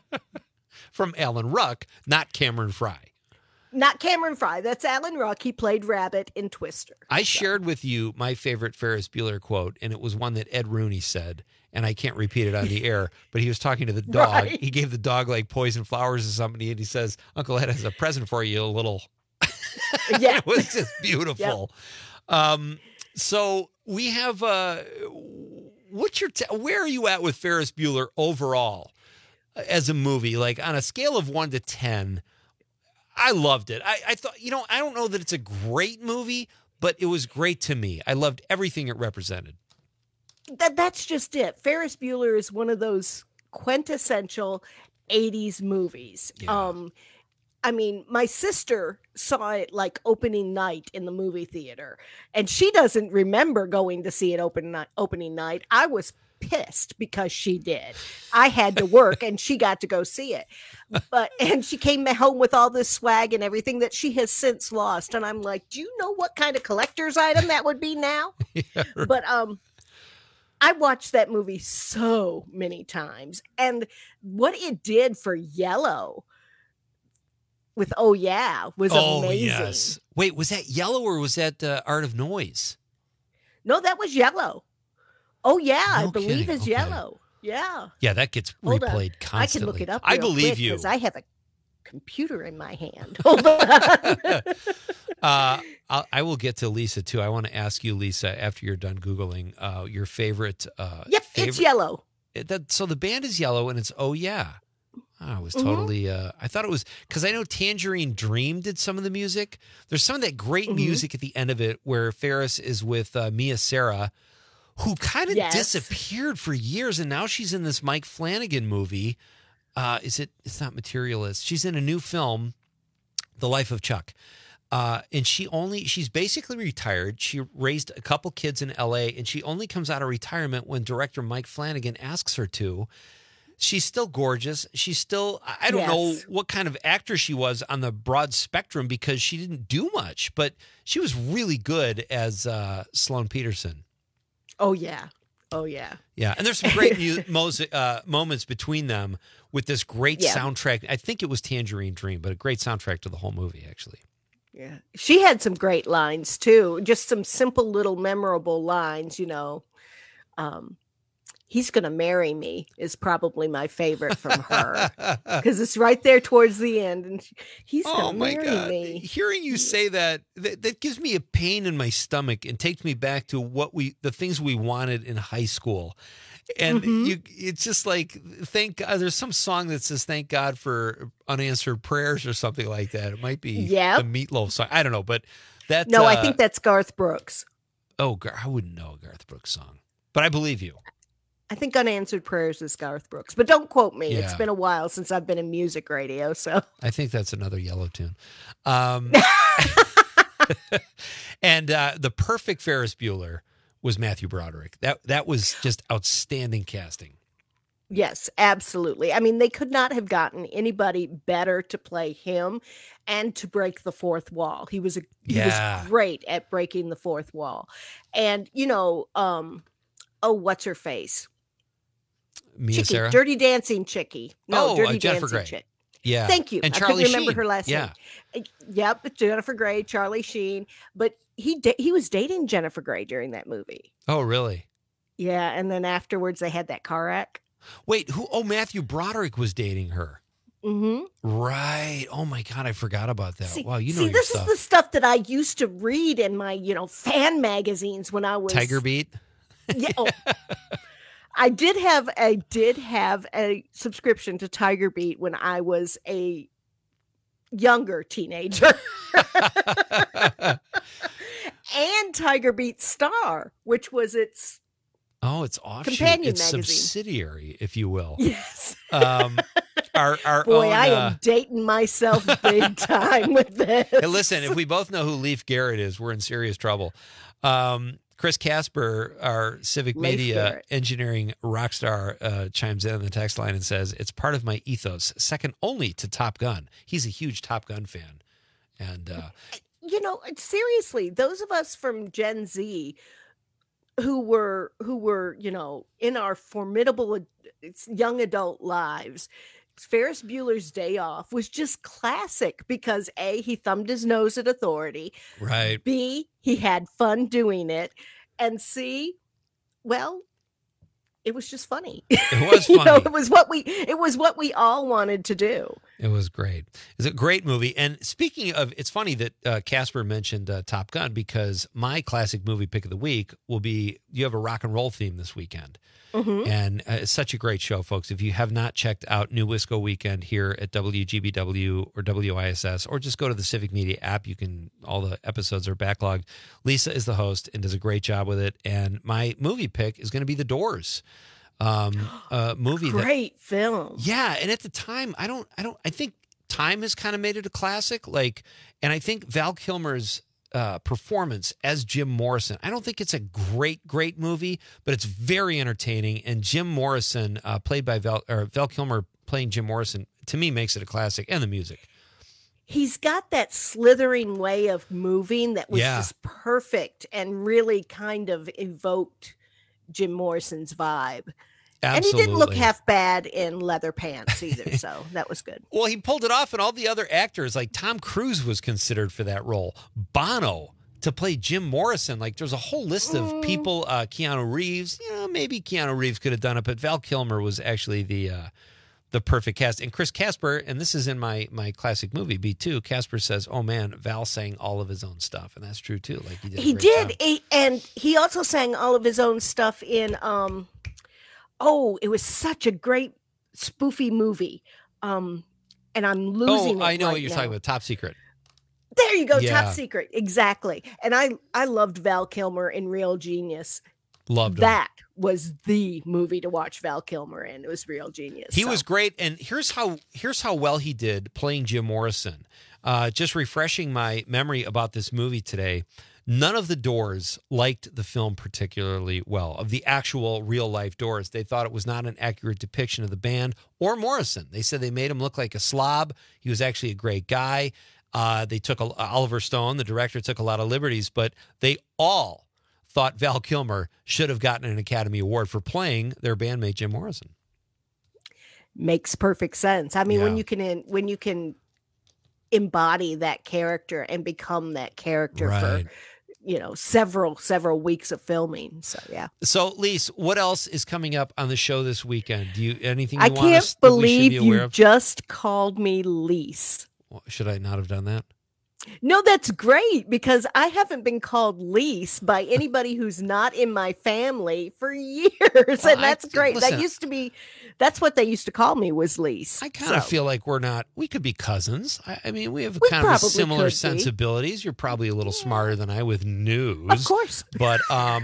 From Alan Ruck, not Cameron Fry. Not Cameron Fry. That's Alan Ruck. He played Rabbit in Twister. I shared with you my favorite Ferris Bueller quote, and it was one that Ed Rooney said, and I can't repeat it on the air, but he was talking to the dog. Right. He gave the dog like poison flowers or something, and he says, Uncle Ed has a present for you, a little. Yeah. It was just beautiful. Yep. So we have, where are you at with Ferris Bueller overall as a movie? Like on a scale of 1 to 10, I loved it. I thought, I don't know that it's a great movie, but it was great to me. I loved everything it represented. That's just it. Ferris Bueller is one of those quintessential 80s movies. Yeah. I mean, my sister saw it like opening night in the movie theater, and she doesn't remember going to see it opening night. I was pissed because she did. I had to work and she got to go see it. And she came home with all this swag and everything that she has since lost. And I'm like, do you know what kind of collector's item that would be now? Yeah, right. But I watched that movie so many times, and what it did for Yellow with "Oh Yeah" was amazing. Yes. Wait, was that Yellow or was that Art of Noise? No, that was Yellow. Oh Yeah, No I believe kidding. is Okay. Yellow. Yeah. Yeah, that gets Hold on. replayed constantly. I can look it up. I real believe quick, you. 'cause I have a computer in my hand. Hold on. I will get to Lisa too. I want to ask you, Lisa, after you're done Googling, your favorite. Yep, it's Yellow. So the band is Yellow, and it's Oh Yeah. I was totally. I thought it was because I know Tangerine Dream did some of the music. There's some of that great music at the end of it where Ferris is with Mia Sara, who kind of disappeared for years, and now she's in this Mike Flanagan movie. It's not Materialist. She's in a new film, The Life of Chuck. And she's basically retired. She raised a couple kids in LA, and she only comes out of retirement when director Mike Flanagan asks her to. She's still gorgeous. She's still, I don't know what kind of actor she was on the broad spectrum because she didn't do much, but she was really good as Sloane Peterson. Oh, yeah. Oh, yeah. Yeah. And there's some great moments between them with this great soundtrack. I think it was Tangerine Dream, but a great soundtrack to the whole movie, actually. Yeah. She had some great lines, too. Just some simple little memorable lines, He's Gonna Marry Me is probably my favorite from her because it's right there towards the end. And he's gonna marry me. Hearing you say that gives me a pain in my stomach and takes me back to the things we wanted in high school. And it's just like, thank God. There's some song that says, "Thank God for unanswered prayers" or something like that. It might be the Meatloaf song. I don't know, but that. No, I think that's Garth Brooks. Oh, I wouldn't know a Garth Brooks song, but I believe you. I think Unanswered Prayers is Garth Brooks, but don't quote me. Yeah. It's been a while since I've been in music radio, so. I think that's another Yellow tune. And the perfect Ferris Bueller was Matthew Broderick. That was just outstanding casting. Yes, absolutely. I mean, they could not have gotten anybody better to play him and to break the fourth wall. He was great at breaking the fourth wall. And, what's her face? Mia Sara? Dirty Dancing Chickie. No, Dirty Jennifer Dancing Grey. Chick. Yeah. Thank you. And I Charlie couldn't remember Sheen. her last name. Yep, Jennifer Grey, Charlie Sheen. But he was dating Jennifer Grey during that movie. Oh, really? Yeah, and then afterwards they had that car wreck. Wait, who? Oh, Matthew Broderick was dating her. Mm-hmm. Right. Oh my God, I forgot about that. Wow, you know your this stuff. is the stuff that I used to read in my, fan magazines when I was Tiger Beat. Yeah. Oh. I did have a subscription to Tiger Beat when I was a younger teenager. And Tiger Beat Star, which was its it's offshoot. companion It's magazine. Subsidiary, if you will. Yes. Our Boy, own, I am dating myself big time with this. Hey, listen, if we both know who Leif Garrett is, we're in serious trouble. Chris Casper, our civic Leif media Garrett. engineering rock star, chimes in on the text line and says, "It's part of my ethos, second only to Top Gun." He's a huge Top Gun fan. And seriously, those of us from Gen Z who were, in our formidable young adult lives, Ferris Bueller's Day Off was just classic because A, he thumbed his nose at authority. Right. B, he had fun doing it. And C, well, it was just funny. It was funny. It was what we all wanted to do. It was great. It's a great movie. And speaking of, it's funny that Casper mentioned Top Gun because my classic movie pick of the week will be, you have a rock and roll theme this weekend. Mm-hmm. And it's such a great show, folks. If you have not checked out New Wisco Weekend here at WGBW or WISS, or just go to the Civic Media app, all the episodes are backlogged. Lisa is the host and does a great job with it. And my movie pick is going to be The Doors. A movie Great film. Yeah, and at the time, I think time has kind of made it a classic. And I think Val Kilmer's performance as Jim Morrison, I don't think it's a great movie, but it's very entertaining. And Jim Morrison, played by Val Kilmer playing Jim Morrison, to me makes it a classic, and the music. He's got that slithering way of moving that was just perfect and really kind of evoked Jim Morrison's vibe. Absolutely. And he didn't look half bad in leather pants either, so that was good. Well, he pulled it off, and all the other actors, like Tom Cruise was considered for that role. Bono to play Jim Morrison. Like, there's a whole list of people. Keanu Reeves, maybe Keanu Reeves could have done it, but Val Kilmer was actually the perfect cast. And Chris Casper, and this is in my classic movie, B2, Casper says, oh man, Val sang all of his own stuff. And that's true too. Like he did. And he also sang all of his own stuff in, it was such a great spoofy movie. And I'm losing it I know right what you're now. talking about. Top Secret. There you go. Yeah. Top Secret. Exactly. And I loved Val Kilmer in Real Genius. Loved him. That was the movie to watch Val Kilmer in. It was Real Genius. He was great, and here's how well he did playing Jim Morrison. Just refreshing my memory about this movie today. None of the Doors liked the film particularly well, of the actual real-life Doors. They thought it was not an accurate depiction of the band or Morrison. They said they made him look like a slob. He was actually a great guy. They took Oliver Stone, the director, took a lot of liberties, but they all thought Val Kilmer should have gotten an Academy Award for playing their bandmate Jim Morrison. Makes perfect sense. I mean, Yeah. when you can embody that character and become that character Right. for several weeks of filming. So yeah. So, Lise, what else is coming up on the show this weekend? Do you anything you I want can't us that we should believe be aware you of? just called me Lise. Well, should I not have done that? No, that's great because I haven't been called Lise by anybody who's not in my family for years. Well, And that's great. listen. That's what they used to call me was Lise. I kind of feel like we could be cousins. I mean, we have kind of probably similar could be. sensibilities. You're probably a little smarter than I with news. Of course. But,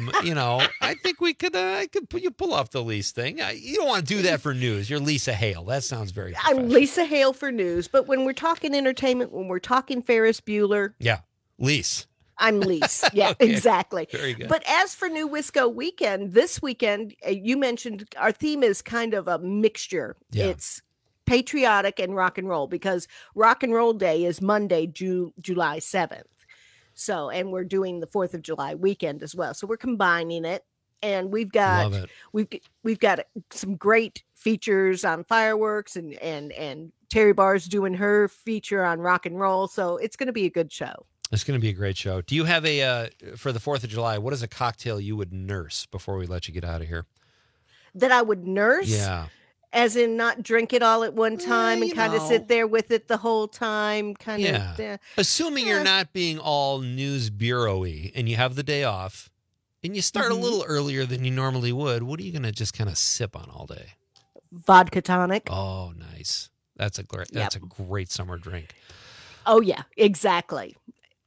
I think we could, you pull off the Lise thing. You don't want to do that for news. You're Lisa Hale. That sounds very I'm Lisa Hale for news, but when we're talking entertainment, when we're talking Ferris Bueller, Yeah. Lise. I'm Lise. Yeah, Okay. exactly. Very good. But as for New Wisco Weekend, this weekend, you mentioned our theme is kind of a mixture. Yeah. It's patriotic and rock and roll because Rock and Roll Day is Monday, July 7th. So, and we're doing the 4th of July weekend as well. So we're combining it. And we've got Love it. we've got some great features on fireworks and Terry Barr's doing her feature on rock and roll. So it's going to be a good show. It's going to be a great show. Do you have for the 4th of July, what is a cocktail you would nurse before we let you get out of here? That I would nurse? Yeah. As in not drink it all at one time and kind of sit there with it the whole time. Yeah. Assuming you're not being all news bureau-y and you have the day off and you start a little earlier than you normally would, what are you going to just kind of sip on all day? Vodka tonic. Oh, nice. That's a great summer drink. Oh, yeah, exactly.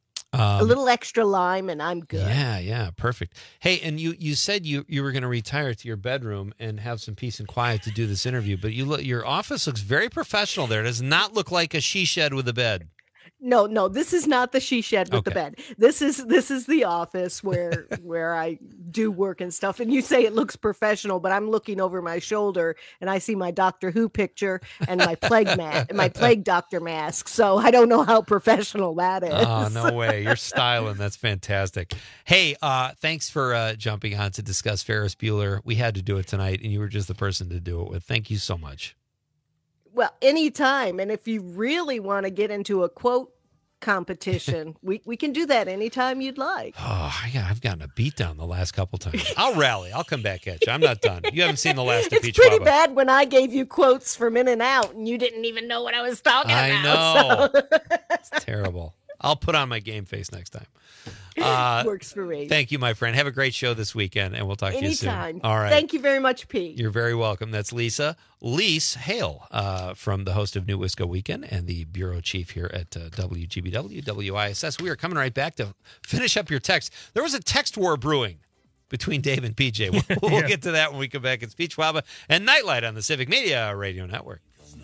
A little extra lime and I'm good. Yeah, perfect. Hey, and you said you were going to retire to your bedroom and have some peace and quiet to do this interview, but your office looks very professional there. It does not look like a she shed with a bed. No, this is not the she shed with the bed. This is the office where I do work and stuff. And you say it looks professional, but I'm looking over my shoulder and I see my Doctor Who picture and my plague doctor mask. So I don't know how professional that is. Oh, no way. You're styling. That's fantastic. Hey, thanks for jumping on to discuss Ferris Bueller. We had to do it tonight, and you were just the person to do it with. Thank you so much. Well, anytime. And if you really want to get into a quote competition, we can do that anytime you'd like. Oh, I've gotten a beat down the last couple times. I'll rally. I'll come back at you. I'm not done. You haven't seen the last of Peach It's pretty Wabba. bad when I gave you quotes from In and Out and you didn't even know what I was talking I about. know. So. It's terrible. I'll put on my game face next time. Works for me. Thank you, my friend. Have a great show this weekend, and we'll talk to you soon. Anytime. All right. Thank you very much, Pete. You're very welcome. That's Lise Hale, from the host of New Wisco Weekend and the bureau chief here at WGBW, WISS. We are coming right back to finish up your text. There was a text war brewing between Dave and PJ. We'll get to that when we come back. It's Peach Wabba and Nightlight on the Civic Media Radio Network.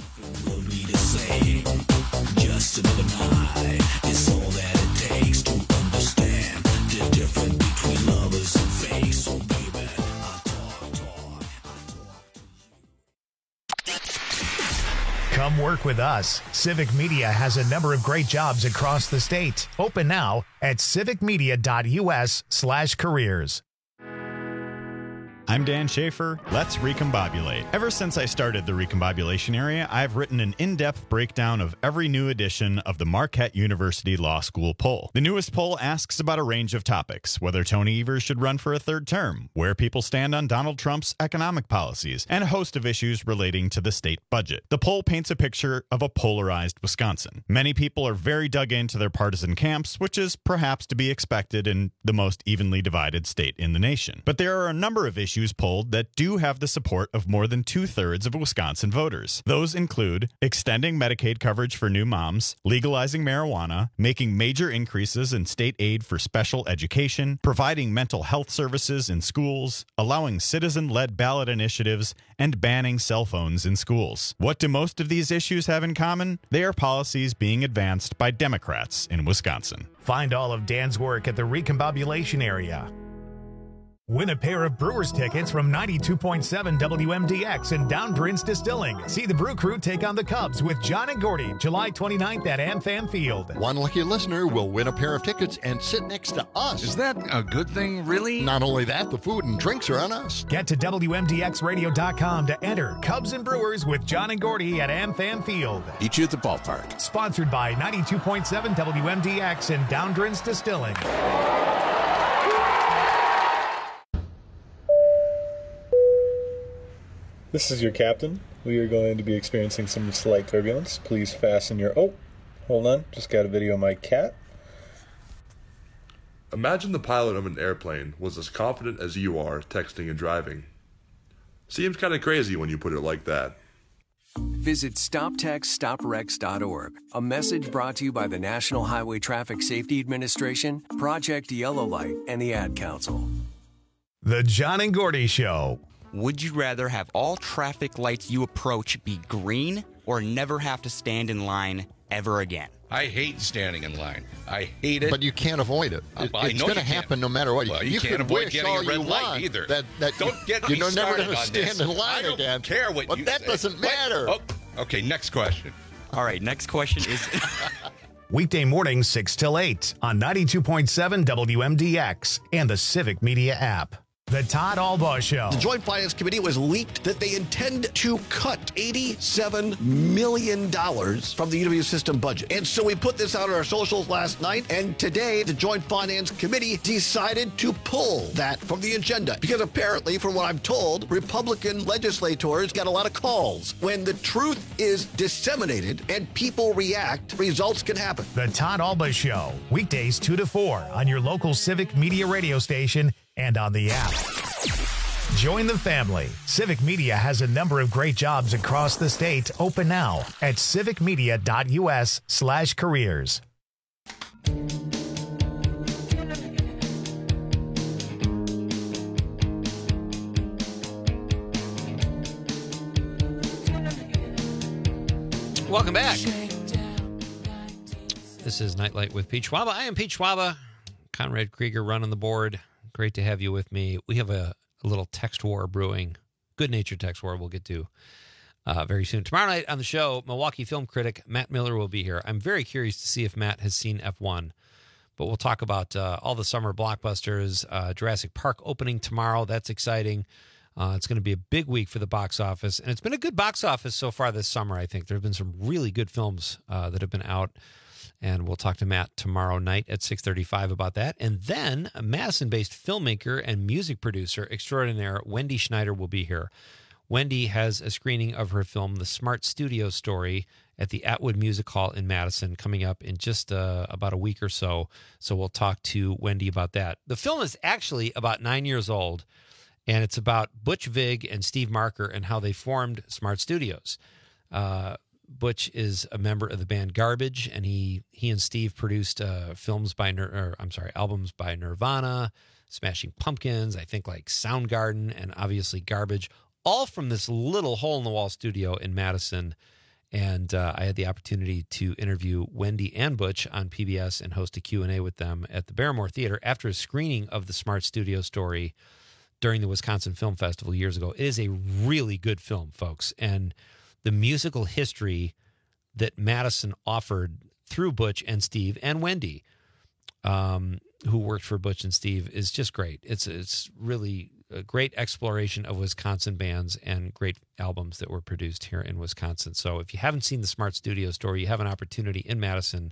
Just another night is all that it takes to understand the difference between lovers and fake. So baby, Come work with us. Civic Media has a number of great jobs across the state. Open now at civicmedia.us/careers. I I'm Dan Schaefer. Let's recombobulate. Ever since I started the recombobulation area, I've written an in-depth breakdown of every new edition of the Marquette University Law School poll. The newest poll asks about a range of topics: whether Tony Evers should run for a third term, where people stand on Donald Trump's economic policies, and a host of issues relating to the state budget. The poll paints a picture of a polarized Wisconsin. Many people are very dug into their partisan camps, which is perhaps to be expected in the most evenly divided state in the nation. But there are a number of issues polled that do have the support of more than 2/3 of Wisconsin voters. Those include extending Medicaid coverage for new moms, legalizing marijuana, making major increases in state aid for special education, providing mental health services in schools, allowing citizen-led ballot initiatives, and banning cell phones in schools. What do most of these issues have in common? They are policies being advanced by Democrats in Wisconsin. Find all of Dan's work at the Recombobulation area. Win a pair of Brewers tickets from 92.7 WMDX and Down Prince Distilling. See the Brew Crew take on the Cubs with John and Gordy, July 29th at AmFam Field. One lucky listener will win a pair of tickets and sit next to us. Is that a good thing, really? Not only that, the food and drinks are on us. Get to WMDXradio.com to enter Cubs and Brewers with John and Gordy at AmFam Field. Meet you at the ballpark. Sponsored by 92.7 WMDX and Down Prince Distilling. This is your captain. We are going to be experiencing some slight turbulence. Please fasten your... Oh, hold on. Just got a video of my cat. Imagine the pilot of an airplane was as confident as you are texting and driving. Seems kind of crazy when you put it like that. Visit StopTextStopWrecks.org. A message brought to you by the National Highway Traffic Safety Administration, Project Yellow Light, and the Ad Council. The John and Gordy Show. Would you rather have all traffic lights you approach be green or never have to stand in line ever again? I hate standing in line. I hate it. But you can't avoid it. It's going to happen no matter what. Well, you can't avoid getting a red light either. Don't get me started never going to on stand this. in line I don't again. care what but you that say. doesn't matter. Oh, okay, next question. All right, next question is... Weekday mornings 6 till 8 on 92.7 WMDX and the Civic Media app. The Todd Albaugh Show. The Joint Finance Committee was leaked that they intend to cut $87 million from the UW system budget. And so we put this out on our socials last night, and today the Joint Finance Committee decided to pull that from the agenda. Because apparently, from what I'm told, Republican legislators got a lot of calls. When the truth is disseminated and people react, results can happen. The Todd Albaugh Show. Weekdays 2 to 4 on your local Civic Media radio station and on the app. Join the family. Civic Media has a number of great jobs across the state open now at civicmedia.us/careers. Welcome back. This is Nightlight with Pete Schwaba. I am Pete Schwaba. Conrad Krieger running the board. Great to have you with me. We have a little text war brewing. Good-natured text war we'll get to very soon. Tomorrow night on the show, Milwaukee film critic Matt Miller will be here. I'm very curious to see if Matt has seen F1, but we'll talk about all the summer blockbusters. Jurassic Park opening tomorrow. That's exciting. It's going to be a big week for the box office, and it's been a good box office so far this summer, I think. There have been some really good films that have been out, and we'll talk to Matt tomorrow night at 6:35 about that. And then a Madison-based filmmaker and music producer extraordinaire, Wendy Schneider, will be here. Wendy has a screening of her film, The Smart Studio Story, at the Atwood Music Hall in Madison coming up in just about a week or so. So we'll talk to Wendy about that. The film is actually about 9 years old, and it's about Butch Vig and Steve Marker and how they formed Smart Studios. Butch is a member of the band Garbage, and he and Steve produced albums by Nirvana, Smashing Pumpkins, I think like Soundgarden, and obviously Garbage, all from this little hole-in-the-wall studio in Madison. And I had the opportunity to interview Wendy and Butch on PBS and host a Q&A with them at the Barrymore Theater after a screening of the Smart Studio Story during the Wisconsin Film Festival years ago. It is a really good film, folks, and the musical history that Madison offered through Butch and Steve and Wendy, who worked for Butch and Steve, is just great. It's really a great exploration of Wisconsin bands and great albums that were produced here in Wisconsin. So if you haven't seen the Smart Studio store, you have an opportunity in Madison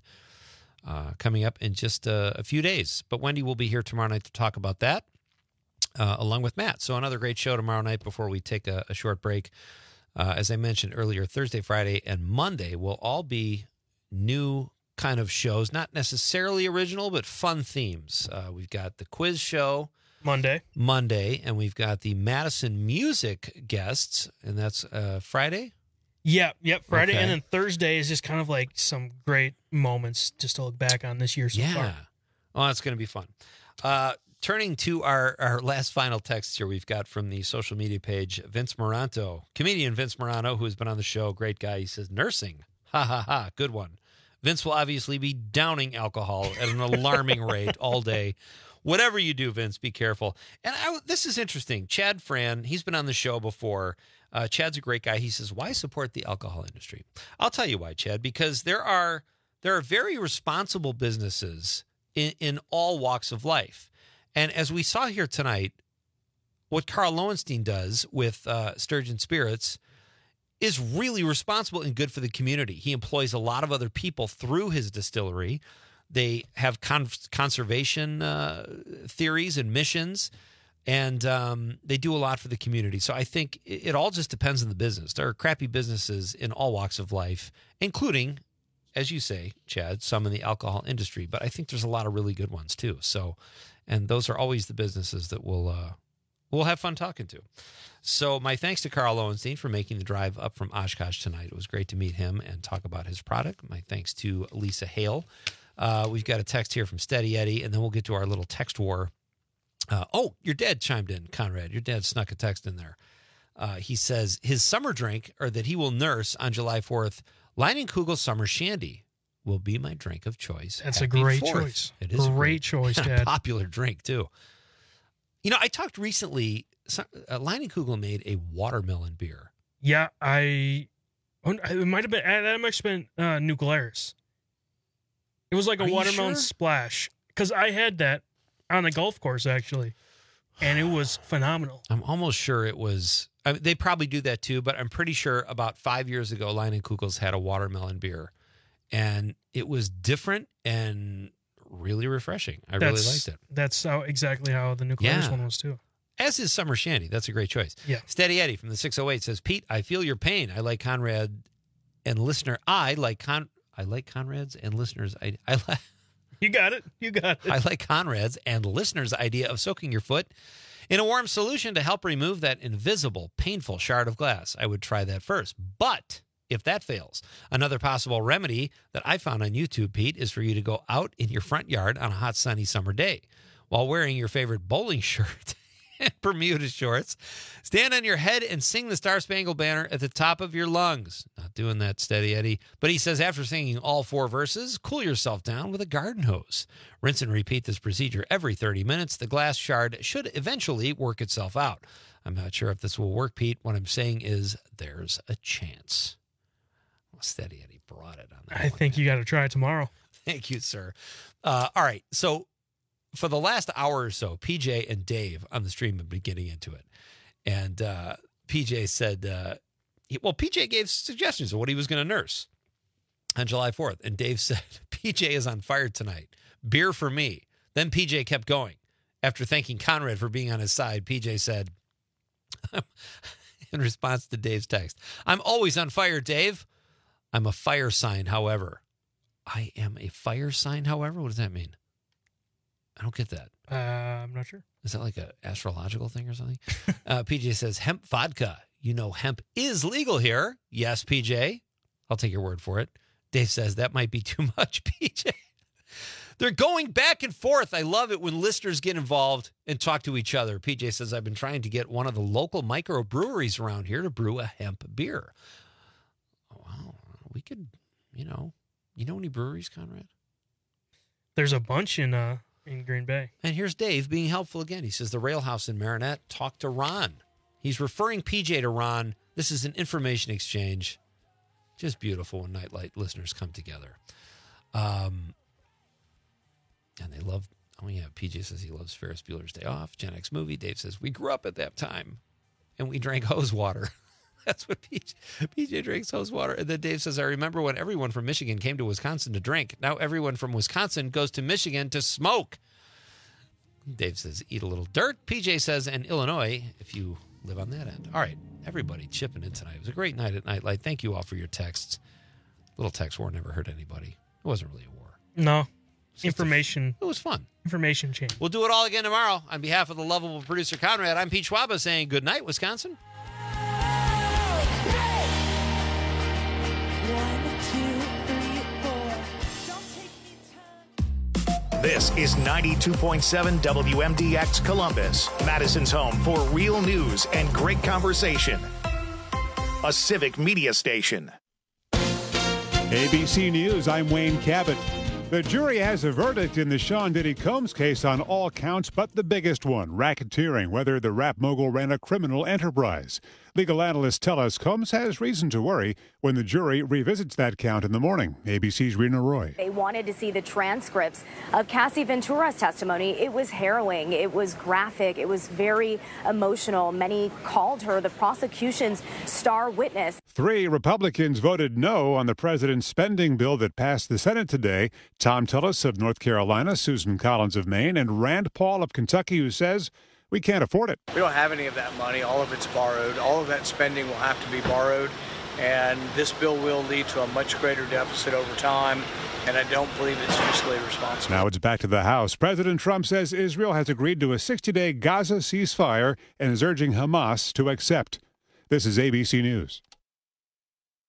coming up in just a few days. But Wendy will be here tomorrow night to talk about that, along with Matt. So another great show tomorrow night before we take a short break. As I mentioned earlier, Thursday, Friday, and Monday will all be new kind of shows, not necessarily original, but fun themes. We've got the quiz show Monday, and we've got the Madison music guests, and that's Friday. Yep, Friday, Okay. and then Thursday is just kind of like some great moments just to look back on this year so far. Oh, it's going to be fun. Turning to our last final text here, we've got from the social media page, Vince Moranto, comedian Vince Morano, who's been on the show, great guy. He says, nursing, ha ha ha, good one. Vince will obviously be downing alcohol at an alarming rate all day. Whatever you do, Vince, be careful. And this is interesting. Chad Fran, he's been on the show before. Chad's a great guy. He says, why support the alcohol industry? I'll tell you why, Chad, because there are very responsible businesses in all walks of life. And as we saw here tonight, what Carl Lowenstein does with Sturgeon Spirits is really responsible and good for the community. He employs a lot of other people through his distillery. They have conservation theories and missions, and they do a lot for the community. So I think it all just depends on the business. There are crappy businesses in all walks of life, including, as you say, Chad, some in the alcohol industry. But I think there's a lot of really good ones too. So, and those are always the businesses that we'll have fun talking to. So my thanks to Carl Lowenstein for making the drive up from Oshkosh tonight. It was great to meet him and talk about his product. My thanks to Lisa Hale. We've got a text here from Steady Eddie, and then we'll get to our little text war. Your dad chimed in, Conrad. Your dad snuck a text in there. He says his summer drink, or that he will nurse on July 4th, Leinenkugel Summer Shandy will be my drink of choice. That's Happy a great 4th. choice. It is Great choice, and a Dad. popular drink, too. You know, I talked recently, Leinenkugel made a watermelon beer. Yeah, it might have been, that might have been New Glarus. It was like a Are you watermelon sure? splash, because I had that on the golf course, actually, and it was phenomenal. I'm almost sure it was, they probably do that too, but I'm pretty sure about 5 years ago, Leinenkugel's had a watermelon beer, and it was different and really refreshing. I really liked it. That's exactly how the New Glarus one was, too. As is Summer Shandy. That's a great choice. Yeah. Steady Eddie from the 608 says, Pete, I feel your pain. I like Conrad and listener. I like Conrad's and listeners. You got it. You got it. I like Conrad's and listeners' idea of soaking your foot in a warm solution to help remove that invisible, painful shard of glass. I would try that first. But if that fails, another possible remedy that I found on YouTube, Pete, is for you to go out in your front yard on a hot, sunny summer day while wearing your favorite bowling shirt and Bermuda shorts. Stand on your head and sing the Star Spangled Banner at the top of your lungs. Not doing that, Steady Eddie. But he says after singing all 4 verses, cool yourself down with a garden hose. Rinse and repeat this procedure every 30 minutes. The glass shard should eventually work itself out. I'm not sure if this will work, Pete. What I'm saying is there's a chance. Well, Steady Eddie brought it on that. I think you got to try it tomorrow. Thank you, sir. All right. So for the last hour or so, PJ and Dave on the stream have been getting into it. And PJ said, PJ gave suggestions of what he was going to nurse on July 4th. And Dave said, PJ is on fire tonight. Beer for me. Then PJ kept going. After thanking Conrad for being on his side, PJ said, in response to Dave's text, I'm always on fire, Dave. I'm a fire sign, however. I am a fire sign, however? What does that mean? I don't get that. I'm not sure. Is that like an astrological thing or something? PJ says, hemp vodka. You know hemp is legal here. Yes, PJ. I'll take your word for it. Dave says, that might be too much, PJ. They're going back and forth. I love it when listeners get involved and talk to each other. PJ says, I've been trying to get one of the local microbreweries around here to brew a hemp beer. Oh, wow. We could, you know any breweries, Conrad? There's a bunch in Green Bay. And here's Dave being helpful again. He says, the Rail House in Marinette, talk to Ron. He's referring PJ to Ron. This is an information exchange. Just beautiful when Nightlight listeners come together. And they love, Oh, yeah. PJ says he loves Ferris Bueller's Day Off. Gen X movie. Dave says, we grew up at that time, and we drank hose water. That's what PJ drinks, hose water. And then Dave says, I remember when everyone from Michigan came to Wisconsin to drink. Now everyone from Wisconsin goes to Michigan to smoke. Dave says, eat a little dirt. PJ says, and Illinois, if you live on that end. All right, everybody chipping in tonight. It was a great night at Nightlight. Thank you all for your texts. Little text war never hurt anybody. It wasn't really a war. No. Information. It was fun. Information change. We'll do it all again tomorrow. On behalf of the lovable producer Conrad, I'm Pete Schwaba saying good night, Wisconsin. This is 92.7 WMDX Columbus, Madison's home for real news and great conversation. A civic media station. ABC News, I'm Wayne Cabot. The jury has a verdict in the Sean Diddy Combs case on all counts but the biggest one, racketeering, whether the rap mogul ran a criminal enterprise. Legal analysts tell us Combs has reason to worry when the jury revisits that count in the morning. ABC's Rena Roy. They wanted to see the transcripts of Cassie Ventura's testimony. It was harrowing. It was graphic. It was very emotional. Many called her the prosecution's star witness. 3 Republicans voted no on the president's spending bill that passed the Senate today. Tom Tillis of North Carolina, Susan Collins of Maine, and Rand Paul of Kentucky, who says we can't afford it. We don't have any of that money. All of it's borrowed. All of that spending will have to be borrowed. And this bill will lead to a much greater deficit over time. And I don't believe it's fiscally responsible. Now it's back to the House. President Trump says Israel has agreed to a 60-day Gaza ceasefire and is urging Hamas to accept. This is ABC News.